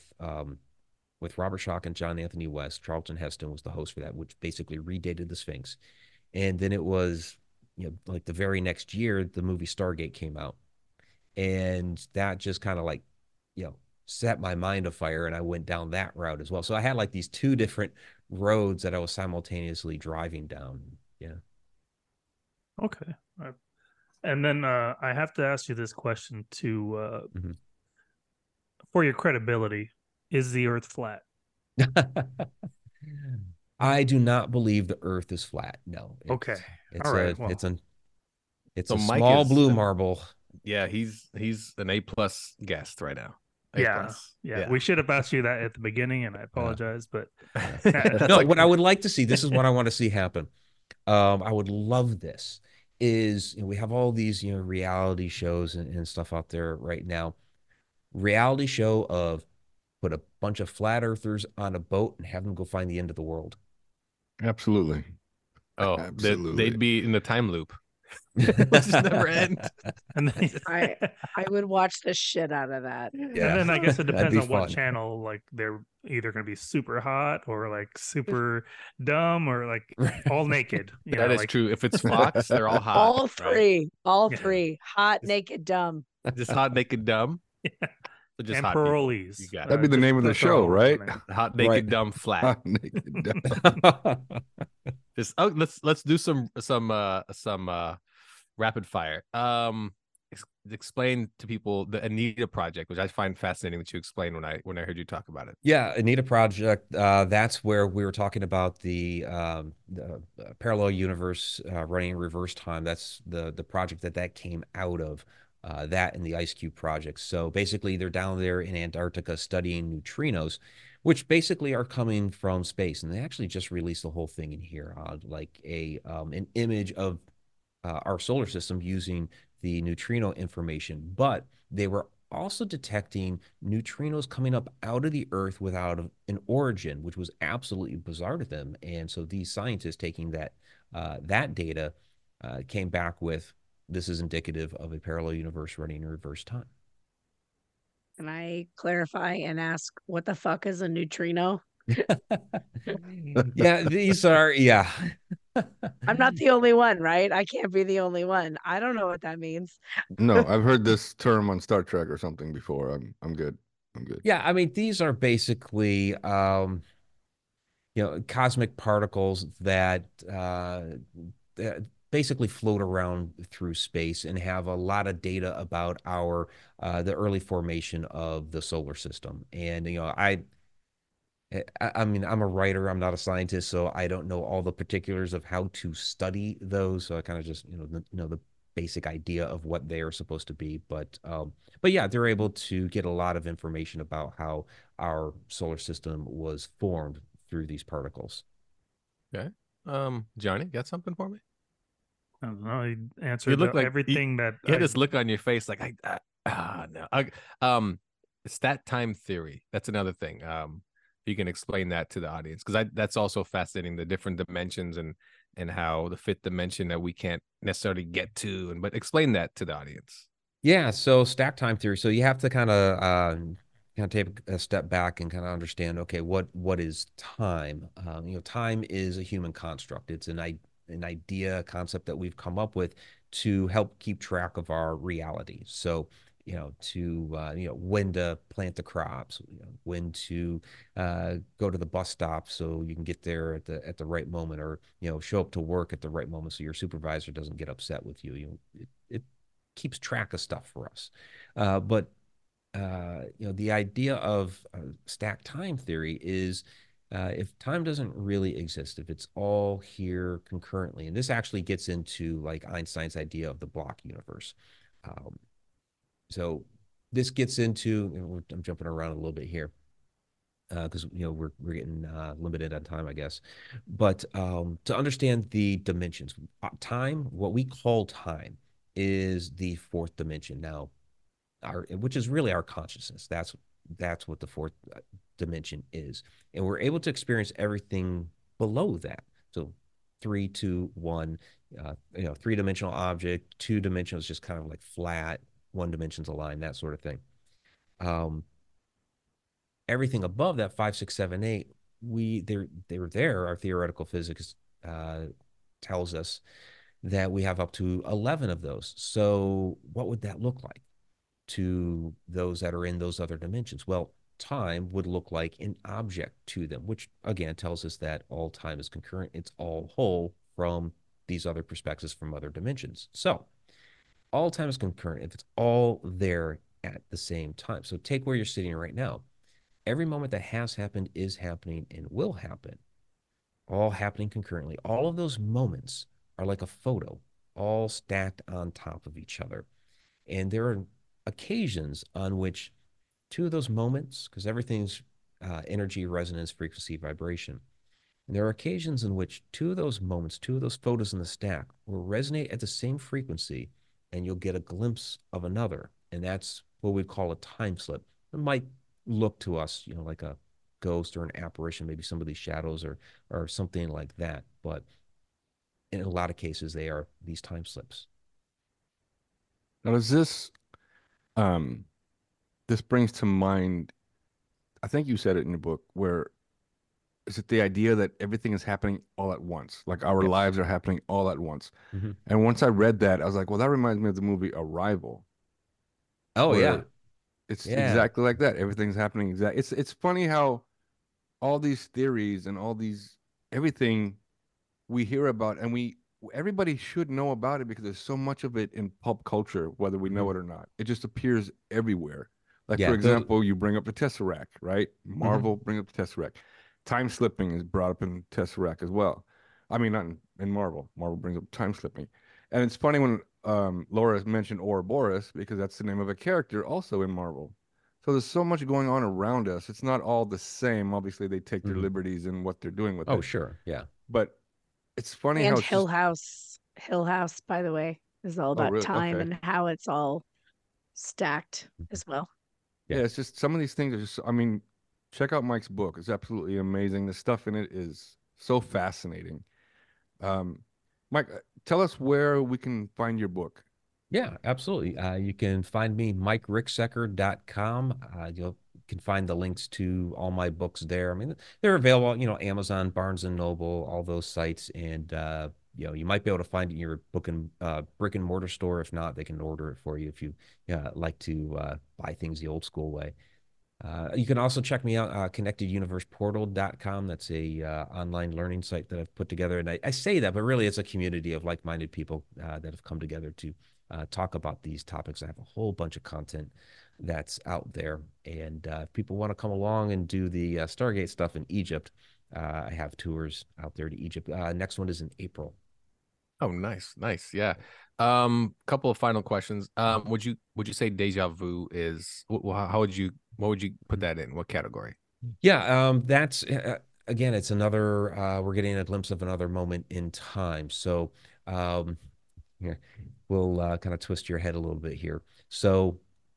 Robert Schoch and John Anthony West. Charlton Heston was the host for that, which basically redated the Sphinx. And then it was, like the very next year, the movie Stargate came out. And that just kind of like, set my mind afire, and I went down that route as well. So I had like these two different roads that I was simultaneously driving down. Yeah. Okay. And then I have to ask you this question to for your credibility: is the Earth flat? I do not believe the Earth is flat. No. Okay. All right. It's a small blue marble. Yeah, he's an A+ guest right now. Yeah. We should have asked you that at the beginning, and I apologize, but no. What I would like to see, this is what I want to see happen. I would love this. Is we have all these reality shows and stuff out there right now. Reality show of put a bunch of flat earthers on a boat and have them go find the end of the world. Absolutely. Oh, absolutely. They'd be in the time loop. Let's just never end. And then, I would watch the shit out of that. Yeah. and then I guess it That'd depends be on what fun. channel. Like they're either going to be super hot or like super dumb or like all naked. You That know, is like, true. If it's Fox, they're all hot. All right? three, all Yeah. three, hot, naked, dumb. Just hot, naked, dumb. Yeah. Or just and hot people? parolees. You got it. That'd be the name of the That's show, all right? listening. Hot, naked, Right. dumb, flat. Naked dumb. Just let's do some rapid fire. Explain to people the Anita Project, which I find fascinating that you explained when I heard you talk about it. Yeah, Anita Project. That's where we were talking about the parallel universe running in reverse time. That's the project that came out of that and the Ice Cube project. So basically, they're down there in Antarctica studying neutrinos, which basically are coming from space. And they actually just released the whole thing in here, like an image of our solar system using the neutrino information, but they were also detecting neutrinos coming up out of the Earth without an origin, which was absolutely bizarre to them. And so these scientists taking that data came back with, this is indicative of a parallel universe running in reverse time. Can I clarify and ask what the fuck is a neutrino? Yeah, these are, yeah. I'm not the only one, right? I can't be the only one. I don't know what that means. No, I've heard this term on Star Trek or something before. I'm good. I'm good. Yeah, I mean, these are basically cosmic particles that basically float around through space and have a lot of data about the early formation of the solar system. And I mean, I'm a writer. I'm not a scientist, so I don't know all the particulars of how to study those. So I kind of just know the basic idea of what they are supposed to be. But yeah, they're able to get a lot of information about how our solar system was formed through these particles. Okay. Johnny, got something for me? I don't know. He answered You look like everything that You had I- this look on your face, like no. Stat time theory. That's another thing. You can explain that to the audience, because that's also fascinating, the different dimensions and how the fifth dimension that we can't necessarily get to, but explain that to the audience. Yeah, so stack time theory. So you have to kind of take a step back and kind of understand, okay, what is time? Time is a human construct. It's an idea, concept that we've come up with to help keep track of our reality. So when to plant the crops, when to go to the bus stop so you can get there at the right moment, or show up to work at the right moment so your supervisor doesn't get upset with you. It keeps track of stuff for us. But the idea of stack time theory is, if time doesn't really exist, if it's all here concurrently, and this actually gets into like Einstein's idea of the block universe. So this gets into, I'm jumping around a little bit here because we're getting limited on time, I guess. But to understand the dimensions, time, what we call time, is the fourth dimension. Now, which is really our consciousness. That's what the fourth dimension is, and we're able to experience everything below that. So 3, 2, 1, three-dimensional object, 2 dimensional is just kind of like flat. 1 dimension's a line, that sort of thing. Everything above that, 5, 6, 7, 8, they're there. Our theoretical physics tells us that we have up to 11 of those. So what would that look like to those that are in those other dimensions? Well, time would look like an object to them, which again tells us that all time is concurrent. It's all whole from these other perspectives from other dimensions. So all time is concurrent if it's all there at the same time. So take where you're sitting right now. Every moment that has happened, is happening, and will happen, all happening concurrently. All of those moments are like a photo, all stacked on top of each other. And there are occasions on which 2 of those moments, because everything's energy, resonance, frequency, vibration. And there are occasions in which 2 of those moments, 2 of those photos in the stack will resonate at the same frequency, and you'll get a glimpse of another. And that's what we'd call a time slip. It might look to us, like a ghost or an apparition, maybe some of these shadows or something like that. But in a lot of cases, they are these time slips. Now, does this brings to mind, I think you said it in your book, where is it the idea that everything is happening all at once? Like our Yes. lives are happening all at once. Mm-hmm. And once I read that, I was like, well, that reminds me of the movie Arrival. Oh, yeah. It's Yeah. exactly like that. Everything's happening exactly. It's funny how all these theories and everything we hear about, and everybody should know about it because there's so much of it in pulp culture, whether we know it or not. It just appears everywhere. Like, Yeah, for those- example, you bring up the Tesseract, right? Marvel bring up the Tesseract. Time slipping is brought up in Tesseract as well. I mean, not in Marvel. Marvel brings up time slipping. And it's funny when Laura mentioned Ouroboros, because that's the name of a character also in Marvel. So there's so much going on around us. It's not all the same. Obviously, they take their liberties in what they're doing with Oh, it. sure. Yeah. But it's funny And how it's Hill just, House. Hill House, by the way, is all about really? time Okay. and how it's all stacked as well. yeah, it's just some of these things are just, I mean, check out Mike's book. It's absolutely amazing. The stuff in it is so fascinating. Mike, tell us where we can find your book. Yeah, absolutely. You can find me, MikeRicksecker.com. You can find the links to all my books there. I mean, they're available, Amazon, Barnes and Noble, all those sites. And, you might be able to find it in your brick and mortar store. If not, they can order it for you if you like to buy things the old school way. You can also check me out, connecteduniverseportal.com. That's a online learning site that I've put together. And I say that, but really it's a community of like-minded people that have come together to talk about these topics. I have a whole bunch of content that's out there. And if people want to come along and do the Stargate stuff in Egypt, I have tours out there to Egypt. Next one is in April. Oh, nice. Yeah. Couple of final questions. Would you say Deja Vu is what would you put that in? What category? Yeah, that's again, it's another we're getting a glimpse of another moment in time. So here we'll kind of twist your head a little bit here. So,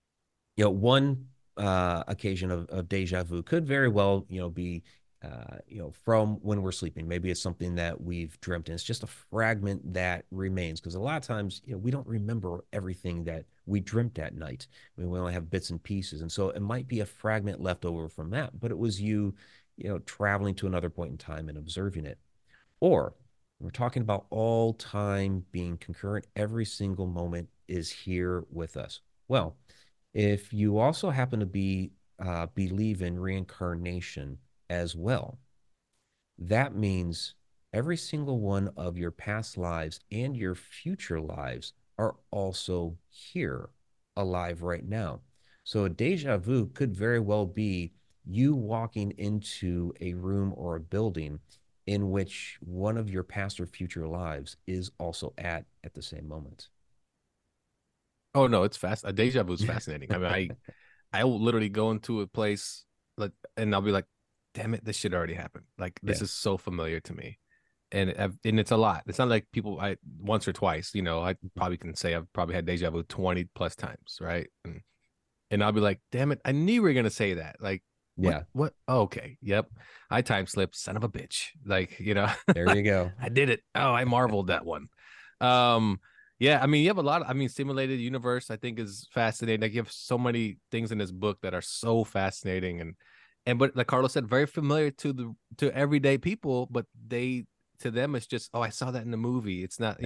one occasion of deja vu could very well, be from when we're sleeping. Maybe it's something that we've dreamt, and it's just a fragment that remains. Because a lot of times, we don't remember everything that we dreamt at night. I mean, we only have bits and pieces, and so it might be a fragment left over from that. But it was you traveling to another point in time and observing it. Or we're talking about all time being concurrent. Every single moment is here with us. Well, if you also happen to believe in reincarnation as well, that means every single one of your past lives and your future lives are also here, alive right now. So a deja vu could very well be you walking into a room or a building in which one of your past or future lives is also at the same moment. Oh no, it's fast. A deja vu is fascinating. I mean, I will literally go into a place and I'll be like, damn it, this shit already happened. Like, this is so familiar to me. And it's a lot. It's not like people once or twice, I probably can say I've probably had deja vu 20 plus times, right? And I'll be like, damn it, I knew you were gonna say that. Like, yeah, what? Oh, okay, yep, I time slipped, son of a bitch. Like, there you go. I did it. Oh, I marveled that one. Yeah, I mean, you have a lot of, Simulated Universe, I think, is fascinating. Like, you have so many things in this book that are so fascinating, but like Carlos said, very familiar to everyday people, but to them it's just, oh, I saw that in the movie. It's not,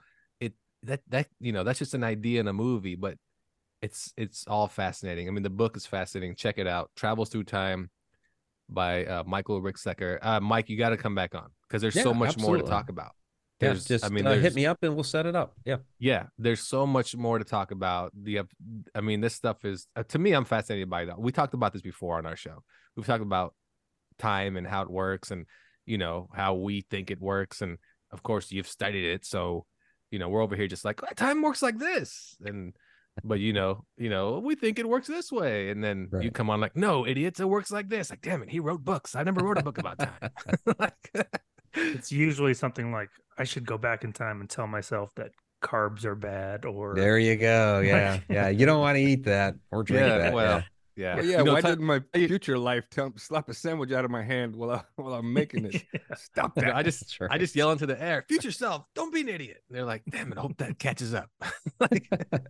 that's just an idea in a movie, but it's all fascinating. I mean, the book is fascinating. Check it out. Travels Through Time by Michael Ricksecker. Mike, you got to come back on because there's so much more to talk about. Just hit me up and we'll set it up. Yeah, there's so much more to talk about. This stuff is to me, I'm fascinated by that. We talked about this before on our show. We've talked about time and how it works, and how we think it works, and of course you've studied it, so we're over here just like, time works like this, but we think it works this way, and then you come on like, no, idiots, it works like this. Like, damn it, he wrote books. I never wrote a book about time. It's usually something like, I should go back in time and tell myself that carbs are bad, or there you go. Yeah. Yeah. You don't want to eat that or drink that. Well, Yeah. Well, yeah. You know, Why Ty- didn't my future life slap a sandwich out of my hand while I'm making it? Stop you know, that. I That's right. just yell into the air, future self, don't be an idiot. And they're like, damn it, I hope that catches up. Like,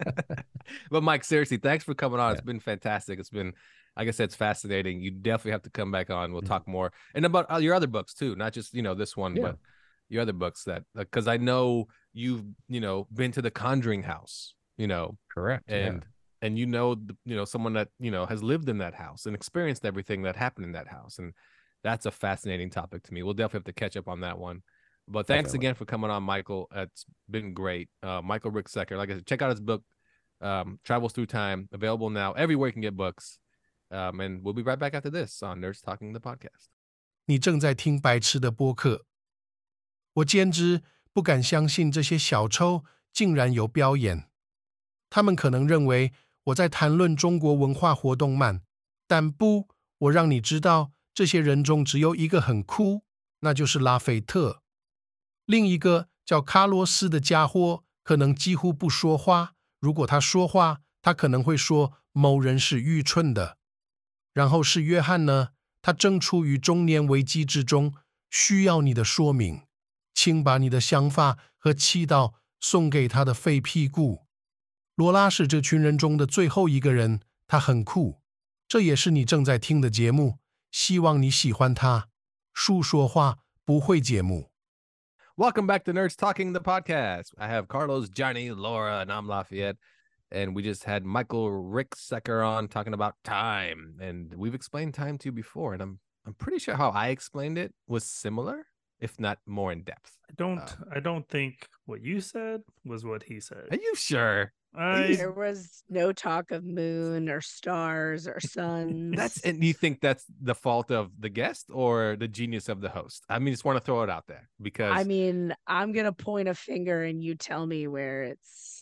but Mike, seriously, thanks for coming on. Yeah. It's been fantastic. It's been, like I said, it's fascinating. You definitely have to come back on. We'll Mhm. talk more and about your other books too, not just, you know, this one, Yeah. but your other books that, because I know you've, you know, been to the Conjuring house, you know, Correct. and you know, you know, someone that, you know, has lived in that house and experienced everything that happened in that house. And that's a fascinating topic to me. We'll definitely have to catch up on that one. But thanks Definitely. again for coming on, Michael. It's been great. Michael Ricksecker, like I said, check out his book, Travels Through Time, available now everywhere you can get books. And we'll be right back after this on Nerds Talking the Podcast. 你正在听白痴的播客。我简直不敢相信这些小抽竟然有表演。他们可能认为我在谈论中国文化活动漫，但不，我让你知道，这些人中只有一个很酷，那就是拉斐特。另一个叫卡洛斯的家伙可能几乎不说话，如果他说话，他可能会说某人是愚蠢的。然后是约翰呢，他正处于中年危机之中，需要你的说明。请把你的想法和祈祷送给他的废屁股。罗拉是这群人中的最后一个人，他很酷。这也是你正在听的节目，希望你喜欢它。树说话不会节目。 Welcome back to Nerds Talking the Podcast. I have Carlos, Johnny, Laura, and I'm Lafayette. And we just had Michael Ricksecker on talking about time. And we've explained time to you before. And I'm pretty sure how I explained it was similar, if not more in depth. I don't think what you said was what he said. Are you sure? There was no talk of moon or stars or suns. And you think that's the fault of the guest or the genius of the host? I mean, just want to throw it out there because I mean, I'm gonna point a finger and you tell me where it's.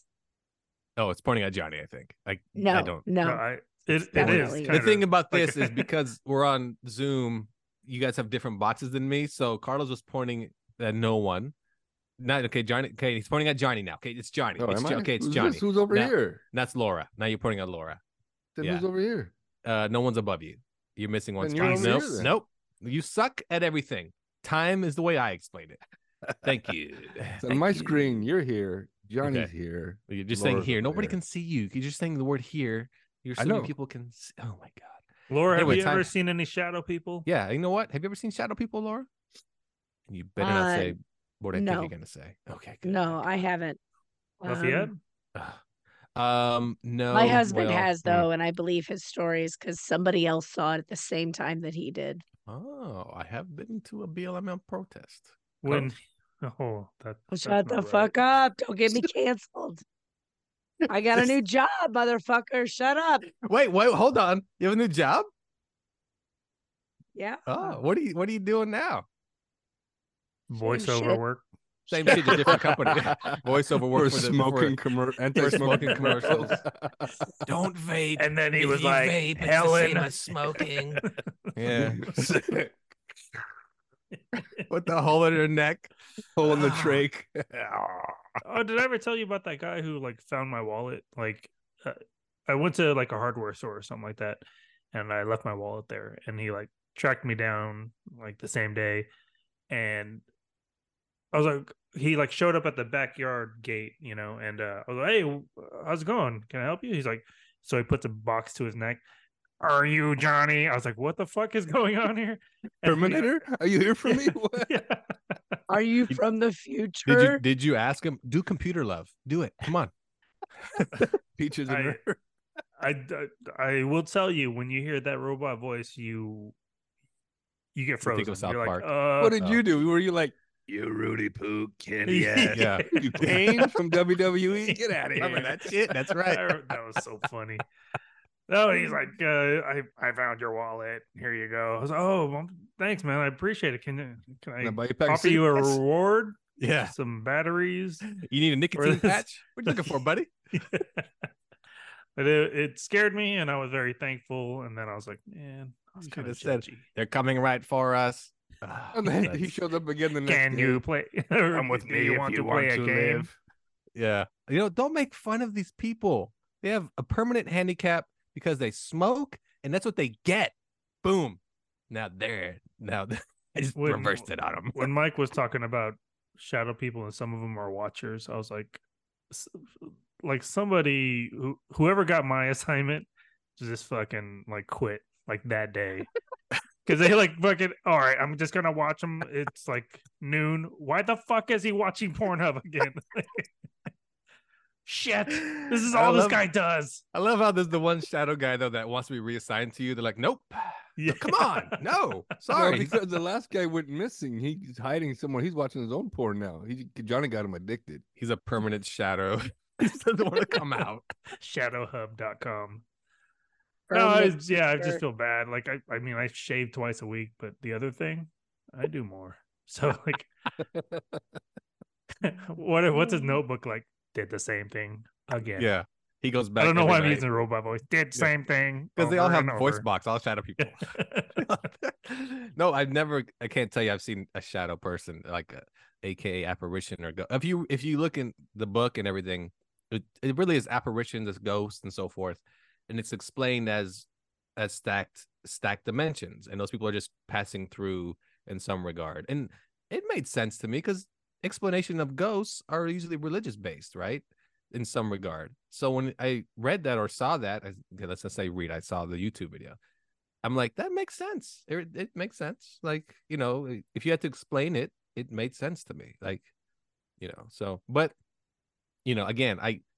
Oh, it's pointing at Johnny, I think. I don't. No, it is. definitely- The thing about like- this is because we're on Zoom, you guys have different boxes than me. So Carlos was pointing at no one. Not okay, Johnny. Okay, he's pointing at Johnny now. Okay, it's Johnny. Oh, am I? Okay, it's Who's Johnny. this? Who's over Now- here? That's Laura. Now you're pointing at Laura. Then yeah. who's over here? No one's above you. You're missing one Then you're spot. over Nope. here then. Nope. You suck at everything. Time is the way I explained it. Thank you. So on Thank my you. screen, you're here. Johnny's Okay. here. You're just Laura's saying here. over Nobody there. can see you. You're just saying the word here. You're I assuming know. people can see. Oh my god. Laura, Anyway, have you time- ever seen any shadow people? Yeah, you know what? Have you ever seen Shadow People, Laura? You better not say what I think no. you're gonna say. Okay, good. No, I haven't. Lafayette? No. My husband well, has though, and I believe his stories because somebody else saw it at the same time that he did. Oh, I have been to a BLM protest. When? Oh, Shut the fuck up! Don't get me canceled. I got a new job, motherfucker. Shut up. Wait, hold on. You have a new job? Yeah. Oh, what are you doing now? Voiceover shit. work. Same shit, just different company. Voiceover work We're for the smoking for anti-smoking smoking commercials. commercials. Don't vape. And then he If was you like, vape, it's the Helen. same as smoking. Yeah. With the hole in her neck. Hole in the trach. Oh, did I ever tell you about that guy who like found my wallet? Like, I went to like a hardware store or something like that, and I left my wallet there, and he like tracked me down like the same day, and I was like, he like showed up at the backyard gate, you know, and I was like, hey, how's it going? Can I help you? He's like, so he puts a box to his neck. Are you Johnny? I was like, what the fuck is going on here? And Terminator? Are you here for me? What? Yeah. Are you from the future? Did you ask him? Do computer love. Do it. Come on. Peaches and I will tell you, when you hear that robot voice, you get think of frozen. South You're Park. like, What did Oh. you do? Were you like, you Rudy Poo candy ass? Yeah. You Kane from WWE? Get out of Remember here. that shit? That's right. That was so funny. No, he's like, I found your wallet. Here you go. I was like, oh, well, thanks, man. I appreciate it. Can I Now buy you a pack of offer you a cigarettes? reward? Yeah. Some batteries. You need a nicotine this- patch? What are you looking for, buddy? But it scared me, and I was very thankful. And then I was like, man, I was You kind could of have said, They're coming right for us. Ah, And then he that's- shows up again the next Can day. you play? Come with Do me you if want you to want play a to game? live. Yeah. Don't make fun of these people. They have a permanent handicap because they smoke and that's what they get. Boom. Now I just reversed it on them. When Mike was talking about shadow people and some of them are watchers, I was like somebody whoever got my assignment just fucking like quit like that day. Because they like fucking, all right, I'm just gonna watch him. It's like noon. Why the fuck is he watching Pornhub again? Shit, this is all this guy does. I love how there's the one shadow guy though that wants to be reassigned to you. They're like, nope. Yeah. Come on, no, sorry. Well, because the last guy went missing. He's hiding somewhere. He's watching his own porn now. Johnny got him addicted. He's a permanent shadow. He doesn't want to come out. Shadowhub.com. No, I just feel bad. Like I mean, I shave twice a week, but the other thing, I do more. So like, what's his notebook like? Did the same thing again. Yeah, he goes back. I don't know why I'm using a robot voice. Did same thing because they all have voice box. All shadow people. No, I can't tell you. I've seen a shadow person like AKA apparition or go. If you look in the book and everything, it really is apparitions, as ghosts and so forth. And it's explained as stacked dimensions, and those people are just passing through in some regard. And it made sense to me because explanation of ghosts are usually religious based, right? In some regard. So when I read that or saw that, let's just say I saw the YouTube video. I'm like, that makes sense. It makes sense. Like, you know, if you had to explain it, it made sense to me. Like, you know, so, but, you know, again,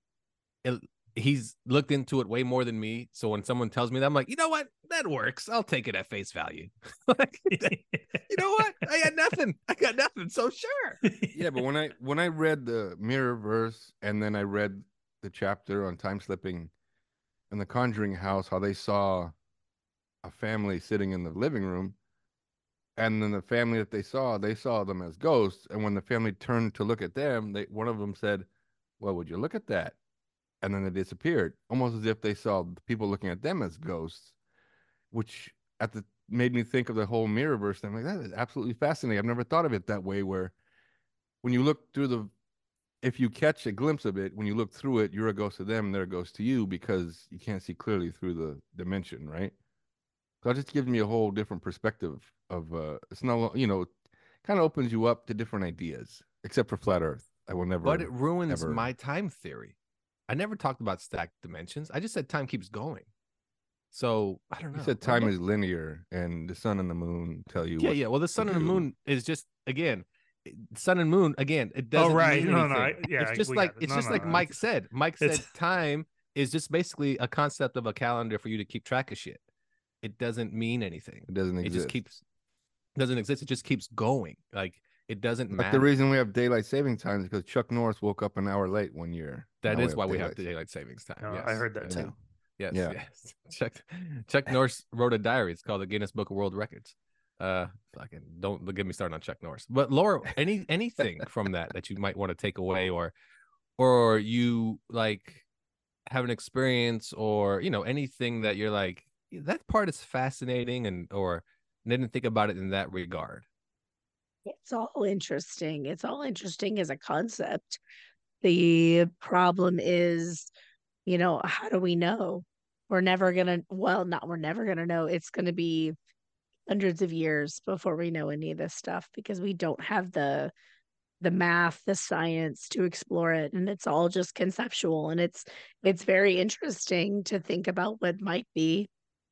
he's looked into it way more than me. So when someone tells me that, I'm like, you know what? That works. I'll take it at face value. Like, you know what? I got nothing. So sure. Yeah, but when I read the Mirrorverse and then I read the chapter on time slipping in the Conjuring house, how they saw a family sitting in the living room, and then the family that they saw them as ghosts. And when the family turned to look at them, one of them said, well, would you look at that? And then they disappeared, almost as if they saw the people looking at them as ghosts, which made me think of the whole Mirrorverse thing. I'm like, that is absolutely fascinating. I've never thought of it that way, where when you look through if you catch a glimpse of it, when you look through it, you're a ghost to them, they're a ghost to you, because you can't see clearly through the dimension, right? So it just gives me a whole different perspective of, it's not, you know, kind of opens you up to different ideas, except for flat Earth. I will never. But it ruins my time theory. I never talked about stacked dimensions. I just said time keeps going. So I don't know. You said time is linear, and the sun and the moon tell you. Yeah. Well, the sun and the moon is just, again, sun and moon again. It doesn't. Oh right. Mean anything. It's just like Mike said. Mike said time is just basically a concept of a calendar for you to keep track of shit. It doesn't mean anything. It doesn't exist. Doesn't exist. It just keeps going. Like, it doesn't matter. The reason we have daylight saving time is because Chuck Norris woke up an hour late one year. That is why we have the daylight savings time. Oh, yes. I heard that too. Yes, yeah. Yes. Chuck Norris wrote a diary. It's called the Guinness Book of World Records. Fucking don't get me started on Chuck Norris. But Laura, anything from that you might want to take away, or you like have an experience, or you know, anything that you're like, that part is fascinating, or didn't think about it in that regard. It's all interesting. It's all interesting as a concept. The problem is, you know, how do we know? We're never going to know. It's going to be hundreds of years before we know any of this stuff, because we don't have the math, the science to explore it. And it's all just conceptual. And it's very interesting to think about what might be.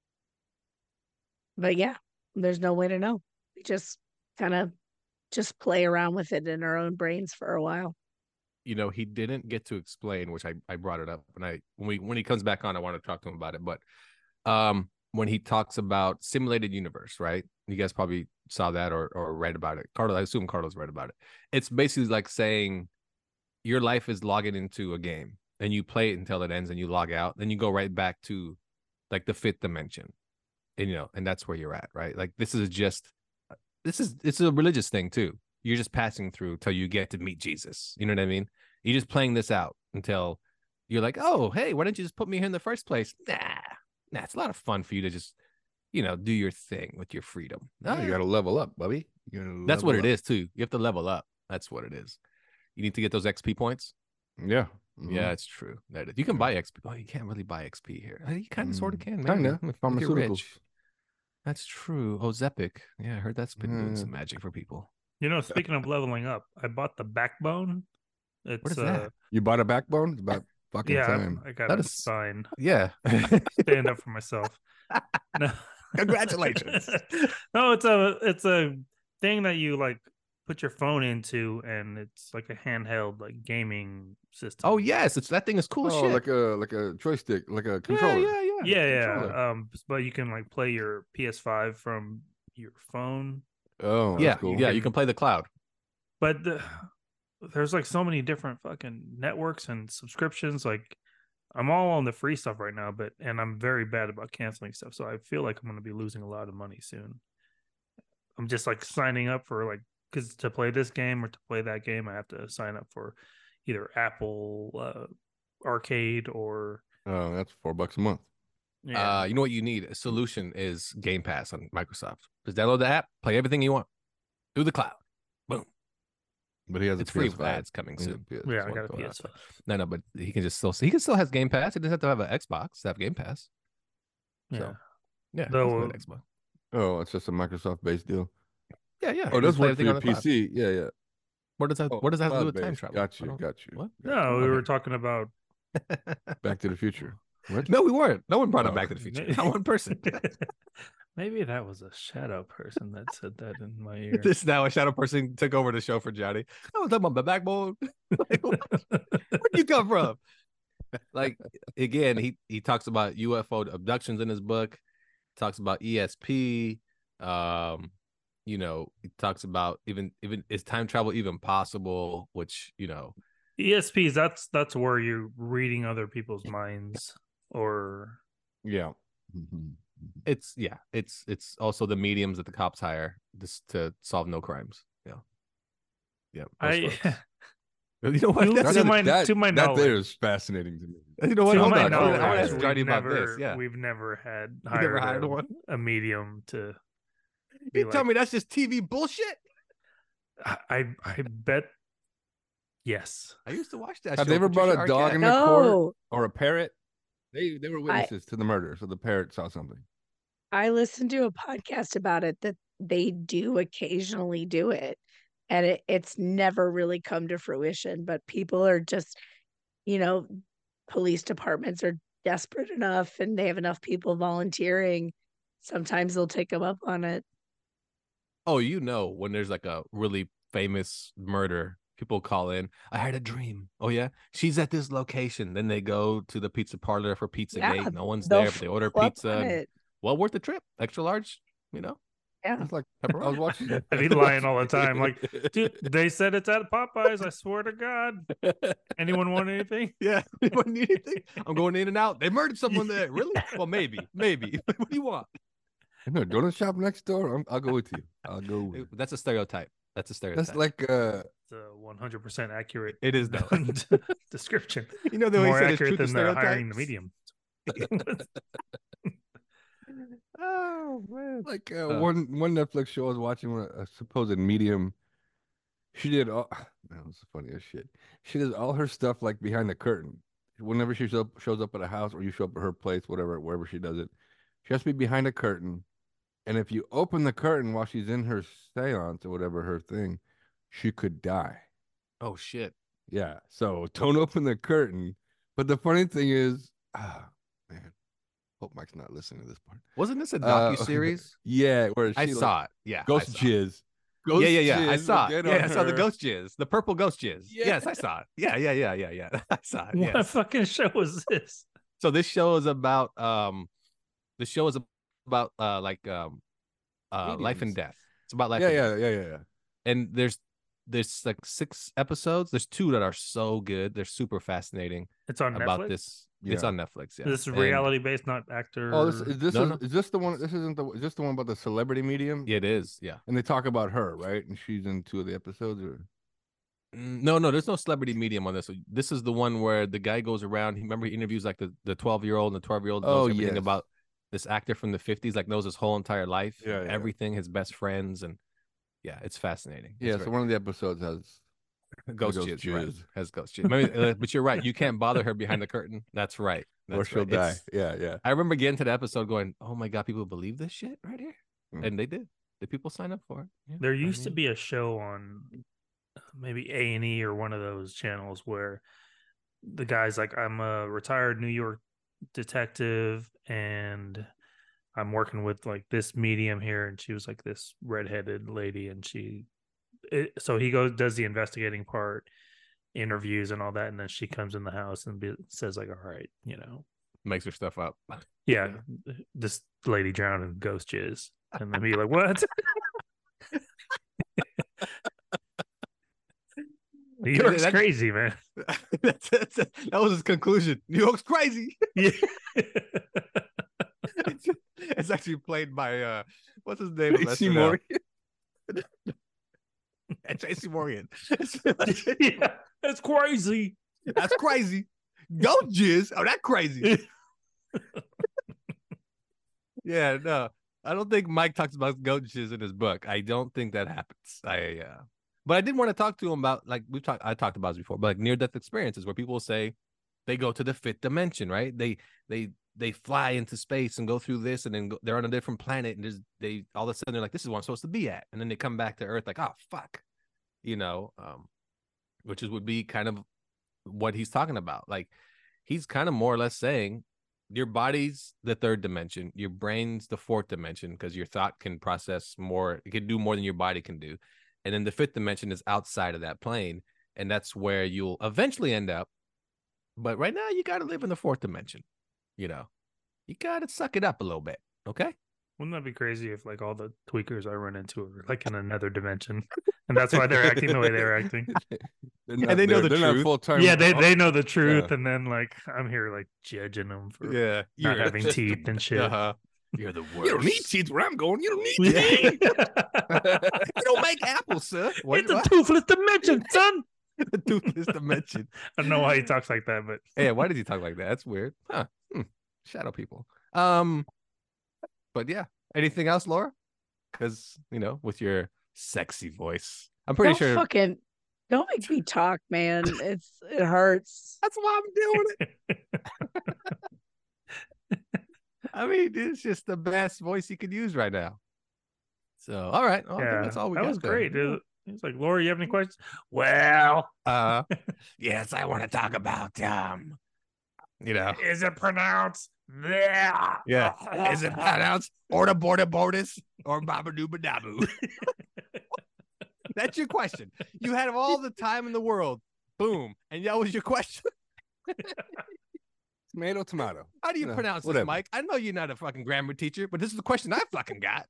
But yeah, there's no way to know. We just kind of play around with it in our own brains for a while. You know, he didn't get to explain, which I brought it up, and when he comes back on, I want to talk to him about it. But when he talks about simulated universe, right? You guys probably saw that or read about it. I assume Carlos read about it. It's basically like saying your life is logging into a game, and you play it until it ends, and you log out, then you go right back to like the fifth dimension, and you know, and that's where you're at, right? Like it's a religious thing too. You're just passing through till you get to meet Jesus. You know what I mean? You're just playing this out until you're like, oh, hey, why didn't you just put me here in the first place? Nah, it's a lot of fun for you to just, you know, do your thing with your freedom. No, you got to level up, Bubby. That's what it is too. You have to level up. That's what it is. You need to get those XP points. Yeah. Yeah, it's true. That is. You can buy XP. Oh, you can't really buy XP here. You kind of sort of can. Maybe. Kinda. If you're Pharmaceuticals. rich. That's true. Oh, Zepic. Yeah, I heard that's been doing some magic for people. You know, speaking of leveling up, I bought the Backbone. It's What is that? You bought a backbone? It's about fucking yeah, time. I got That a is- sign. Yeah. Stand up for myself. No. Congratulations. No, it's a thing that you like put your phone into, and it's like a handheld like gaming system. Oh yes, that thing is cool as Oh, shit. like a joystick, like a controller. yeah. controller. But you can like play your PS5 from your phone. Oh, that's Yeah, cool. yeah. You can play the cloud. But there's like so many different fucking networks and subscriptions. Like I'm all on the free stuff right now, and I'm very bad about canceling stuff. So I feel like I'm going to be losing a lot of money soon. I'm just like signing up for like, because to play this game or to play that game, I have to sign up for either Apple Arcade or Oh, that's $4 a month. yeah. You know what you need? A solution is Game Pass on Microsoft. Just download the app, play everything you want through the cloud. Boom. But he has It's a free PS5. with ads coming He has soon. a PS5. Yeah, I got a going on. PS5. No, but he can still has Game Pass. He doesn't have to have an Xbox to have Game Pass. Yeah. So, yeah, Though, he's got an Xbox. Oh, it's just a Microsoft-based deal. Yeah, yeah. Oh, you does play work for everything your on the cloud. PC? Yeah, yeah. What does that? Oh, What does that have to do with time cloud-based. travel? Got I you. don't- Got you. What? No, we Okay. were talking about. Back to the Future. What? No, we weren't. No one brought up Oh. Back to the Future. Not one person. Maybe that was a shadow person that said that in my ear. This now a shadow person took over the show for Johnny. I was talking about the backbone. Like, where'd you come from? Like again, he talks about UFO abductions in his book. Talks about ESP. You know, he talks about even is time travel even possible? Which ESPs, that's where you're reading other people's minds, or Yeah. Mhm. it's also the mediums that the cops hire just to solve no crimes. Yeah. those I folks. You know what? To That's my- that, to my that there knowledge. is fascinating to me. you know what? to Hold my on. I want to knowledge, ask Johnny about this. Yeah. we've never had You never hired hired one? a medium to be You tell like- me that's just TV bullshit. I bet yes. I used to watch that. Have show, they ever brought Patricia a dog Arquette. in the court No, or a parrot? They were witnesses to the murder, so the parrot saw something. I listened to a podcast about it that they do occasionally do it, and it's never really come to fruition. But people are just, police departments are desperate enough, and they have enough people volunteering. Sometimes they'll take them up on it. Oh, when there's like a really famous murder, people call in. I had a dream. Oh yeah, she's at this location. Then they go to the pizza parlor for Pizza Yeah, Gate. No one's they'll there, but they order follow up pizza. on and- it. Well worth the trip. Extra large. Yeah. It's like I was watching. I be lying all the time. Like, dude, they said it's at Popeyes. I swear to God. Anyone want anything? Yeah, anyone need anything? I'm going in and out. They murdered someone there. Really? Well, maybe. What do you want? No, donut shop next door. I'll go with you. I'll go. With That's a stereotype. That's a stereotype. That's like It's a 100% accurate It is though. description. You know the way More he said it's accurate truth than to the hiring the stereotypes? medium. Oh man. like one Netflix show I was watching with a supposed medium. She did all. That was the funniest shit. She does all her stuff like behind the curtain. Whenever she shows up at a house or you show up at her place, wherever she does it, she has to be behind a curtain. And if you open the curtain while she's in her seance or whatever her thing, she could die. Oh shit. Yeah. So don't open the curtain. But the funny thing is, man, hope Mike's not listening to this part. Wasn't this a docu series? Yeah, where she I saw it. Yeah. Ghost I saw it. jizz. Ghost Yeah. I jizz saw will it. get Yeah, on I saw the her. ghost jizz, the purple ghost jizz. Yeah. Yes, I saw it. Yeah. I saw it. What Yes. fucking show is this? So this show is about life and Mediums. death. It's about life. Yeah, and yeah, death. yeah. And there's like 6 episodes. There's 2 that are so good. They're super fascinating It's on about Netflix? this. It's Yeah. on Netflix. Yeah. This is And- reality based, not actor. Oh, is No. this the one? This isn't the. Is this the one about the celebrity medium? Yeah, it is. Yeah. And they talk about her, right? And she's in 2 of the episodes, or No, there's no celebrity medium on this. This is the one where the guy goes around. Remember, he interviews like the 12-year-old, and the 12-year-old knows Oh, everything yes. about this actor from the 50s, like knows his whole entire life, Yeah, yeah. everything, his best friends, and yeah, it's fascinating. It's yeah. great. So one of the episodes has Ghost Ghost jizz, right? jizz. Has ghost jizz. Maybe, but you're right. You can't bother her behind the curtain. That's right. Or That's she'll right. die. Yeah. I remember getting to the episode going, "Oh my god, people believe this shit right here," Mm. and they did. The people sign up for it. Yeah, There used to be a show on maybe A&E or one of those channels where the guy's like, I'm a retired New York detective and I'm working with like this medium here, and she was like this redheaded lady, and so he does the investigating part, interviews and all that, and then she comes in the house and says like, all right, makes her stuff up. yeah, this lady drowned in ghost jizz, and then be like, what? New York's crazy, man. That was his conclusion. New York's crazy. Yeah. It's actually played by what's his name? Tracy Morgan. Tracy Morgan. Yeah, that's crazy. That's crazy. Goat jizz. Oh, that's crazy. Yeah, no. I don't think Mike talks about goat jizz in his book. I don't think that happens. But I did want to talk to him about, like I talked about this before, but like near-death experiences where people say they go to the fifth dimension, right? They fly into space and go through this, and then they're on a different planet, and they all of a sudden they're like, this is where I'm supposed to be at, and then they come back to Earth like, oh fuck, which would be kind of what he's talking about. Like he's kind of more or less saying your body's the third dimension, your brain's the fourth dimension, because your thought can process more, it can do more than your body can do. And then the fifth dimension is outside of that plane, and that's where you'll eventually end up. But right now, you got to live in the fourth dimension. You got to suck it up a little bit, okay? Wouldn't that be crazy if like all the tweakers I run into are like in another dimension, and that's why they're acting the way they're acting? And they know the they're truth. not full-time. Yeah, they know the truth, Yeah. and then like I'm here like judging them for Yeah, not having teeth and shit. You're the worst. You don't need teeth where I'm going. You don't need teeth. You don't make apples, sir. It's a toothless dimension, son. The toothless dimension. I don't know why he talks like that, but Yeah, why did he talk like that? That's weird. Huh. Shadow people. But yeah. Anything else, Laura? Because, with your sexy voice. I'm pretty sure. Don't make me talk, man. It hurts. That's why I'm doing it. I mean, it's just the best voice you could use right now. So, all right. I think that's all we got. That was there. great. He's like, Laura, you have any questions? Well, yes, I want to talk about is it pronounced? Yeah. Is it pronounced Orta Borta Bortis or Babadoo Badabu? That's your question. You had all the time in the world. Boom. And that was your question. Tomato. How do you pronounce this, Mike? I know you're not a fucking grammar teacher, but this is the question I fucking got.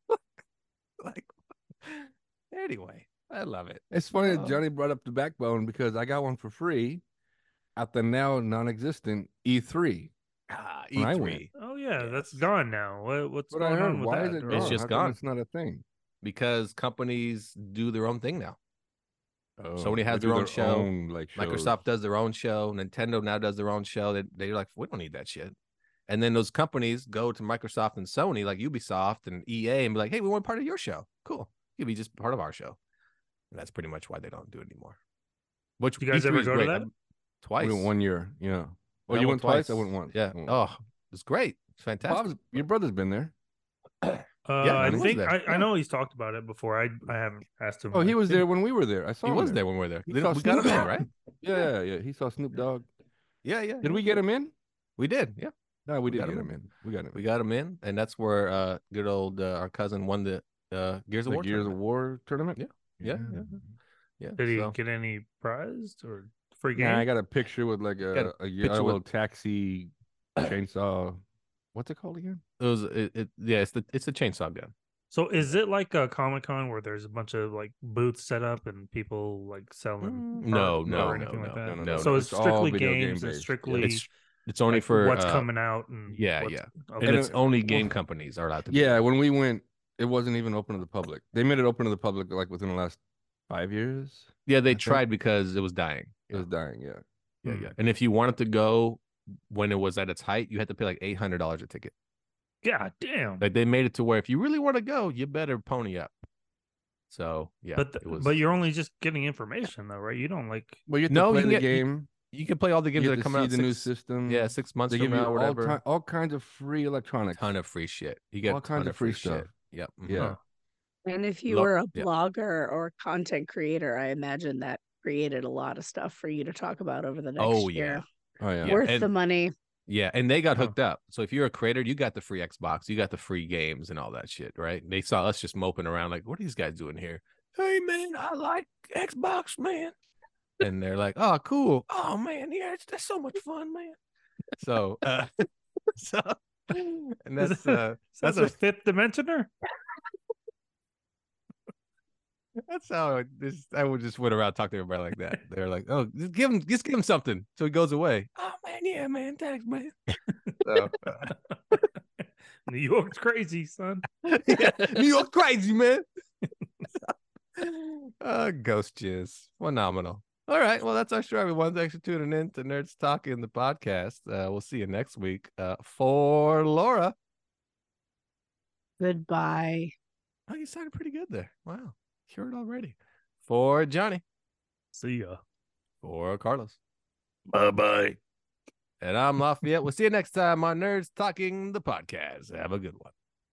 Anyway, I love it. It's funny that Johnny brought up the backbone because I got one for free at the now non-existent E3. when I went. E3. Oh yeah, Yes. that's gone now. What's But I going heard, on with why that? is it Or- gone? It's just How come gone. It's not a thing. Because companies do their own thing now. Oh, Sony has they their do own show. like, Microsoft does their own show. Nintendo now does their own show. They're like, we don't need that shit. And then those companies go to Microsoft and Sony, like Ubisoft and EA, and be like, hey, we want part of your show. Cool. You'll be just part of our show. And that's pretty much why they don't do it anymore. Which You guys E3 ever is go to great. that? Twice. We went 1 year. Yeah. Oh, I you went twice? I went once. Yeah. I went Oh, it's great. It's fantastic. Your brother's been there. I he was think there. I know he's talked about it before. I haven't asked him. Oh, he like, was there when we were there. I saw He him was there when we were there. He We saw got him Snoop in, Dogg. right? Yeah. He saw Snoop Dogg. Yeah. Did we get him in? We did. Yeah. No, we got didn't get him him in. We got him in. We got him in. And that's where good old our cousin won the Gears of The War. Gears of tournament. War tournament? Yeah. Yeah. Did he so- get any prize or free game? Yeah, I got a picture with like Got a picture yellow with- taxi chainsaw. What's it called again? it's the chainsaw gun. So is it like a Comic-Con where there's a bunch of like booths set up and people like selling? No, art no, or no, anything like no, that? no, So no. it's It's all strictly video game games and based. strictly It's only like, for what's coming out and yeah, what's- yeah. Okay. And it's And only game companies are allowed to. be Yeah, there. when we went, it wasn't even open to the public. They made it open to the public like within the last 5 years. Yeah, they think- tried because it was dying. It was dying. Yeah. Yeah. And if you wanted to go when it was at its height, you had to pay like $800 a ticket. God damn. Like they made it to where if you really want to go, you better pony up. So yeah, But it was. but you're only just getting information though, right? You don't like. Well, you have No, to play you can the get- game. You can play all the games You that have are to coming see out the new 6 system. 6 months They from give you now, whatever. all kinds of free electronics. Ton of free shit. You get all a ton kinds of free shit. stuff. Yep. Mhm. Yeah. Huh. And if you Lo- were a yeah. blogger or content creator, I imagine that created a lot of stuff for you to talk about over the next Oh year. yeah. Oh yeah. Yeah. Worth and- the money. Yeah, and they got Huh. hooked up. So if you're a creator, you got the free Xbox, you got the free games and all that shit, right? They saw us just moping around like, what are these guys doing here? Hey man, I like Xbox, man. And they're like, oh, cool. Oh man, yeah, that's so much fun, man. So so and that's That's that's a a, fifth dimensioner. that's how I would just went around talking to everybody like that. They're like, oh, just give him something so he goes away. Oh man, yeah, man, thanks, man. So New York's crazy, son. yeah, New York crazy, man. Ghost Jizz. Phenomenal. All right. Well, that's our show, everyone. Thanks for tuning in to Nerds Talking, the podcast. We'll see you next week. For Laura. Goodbye. Oh, you sounded pretty good there. Wow. Cured already. For Johnny. See ya. For Carlos. Bye-bye. And I'm Lafayette. We'll see you next time on Nerds Talking, the podcast. Have a good one.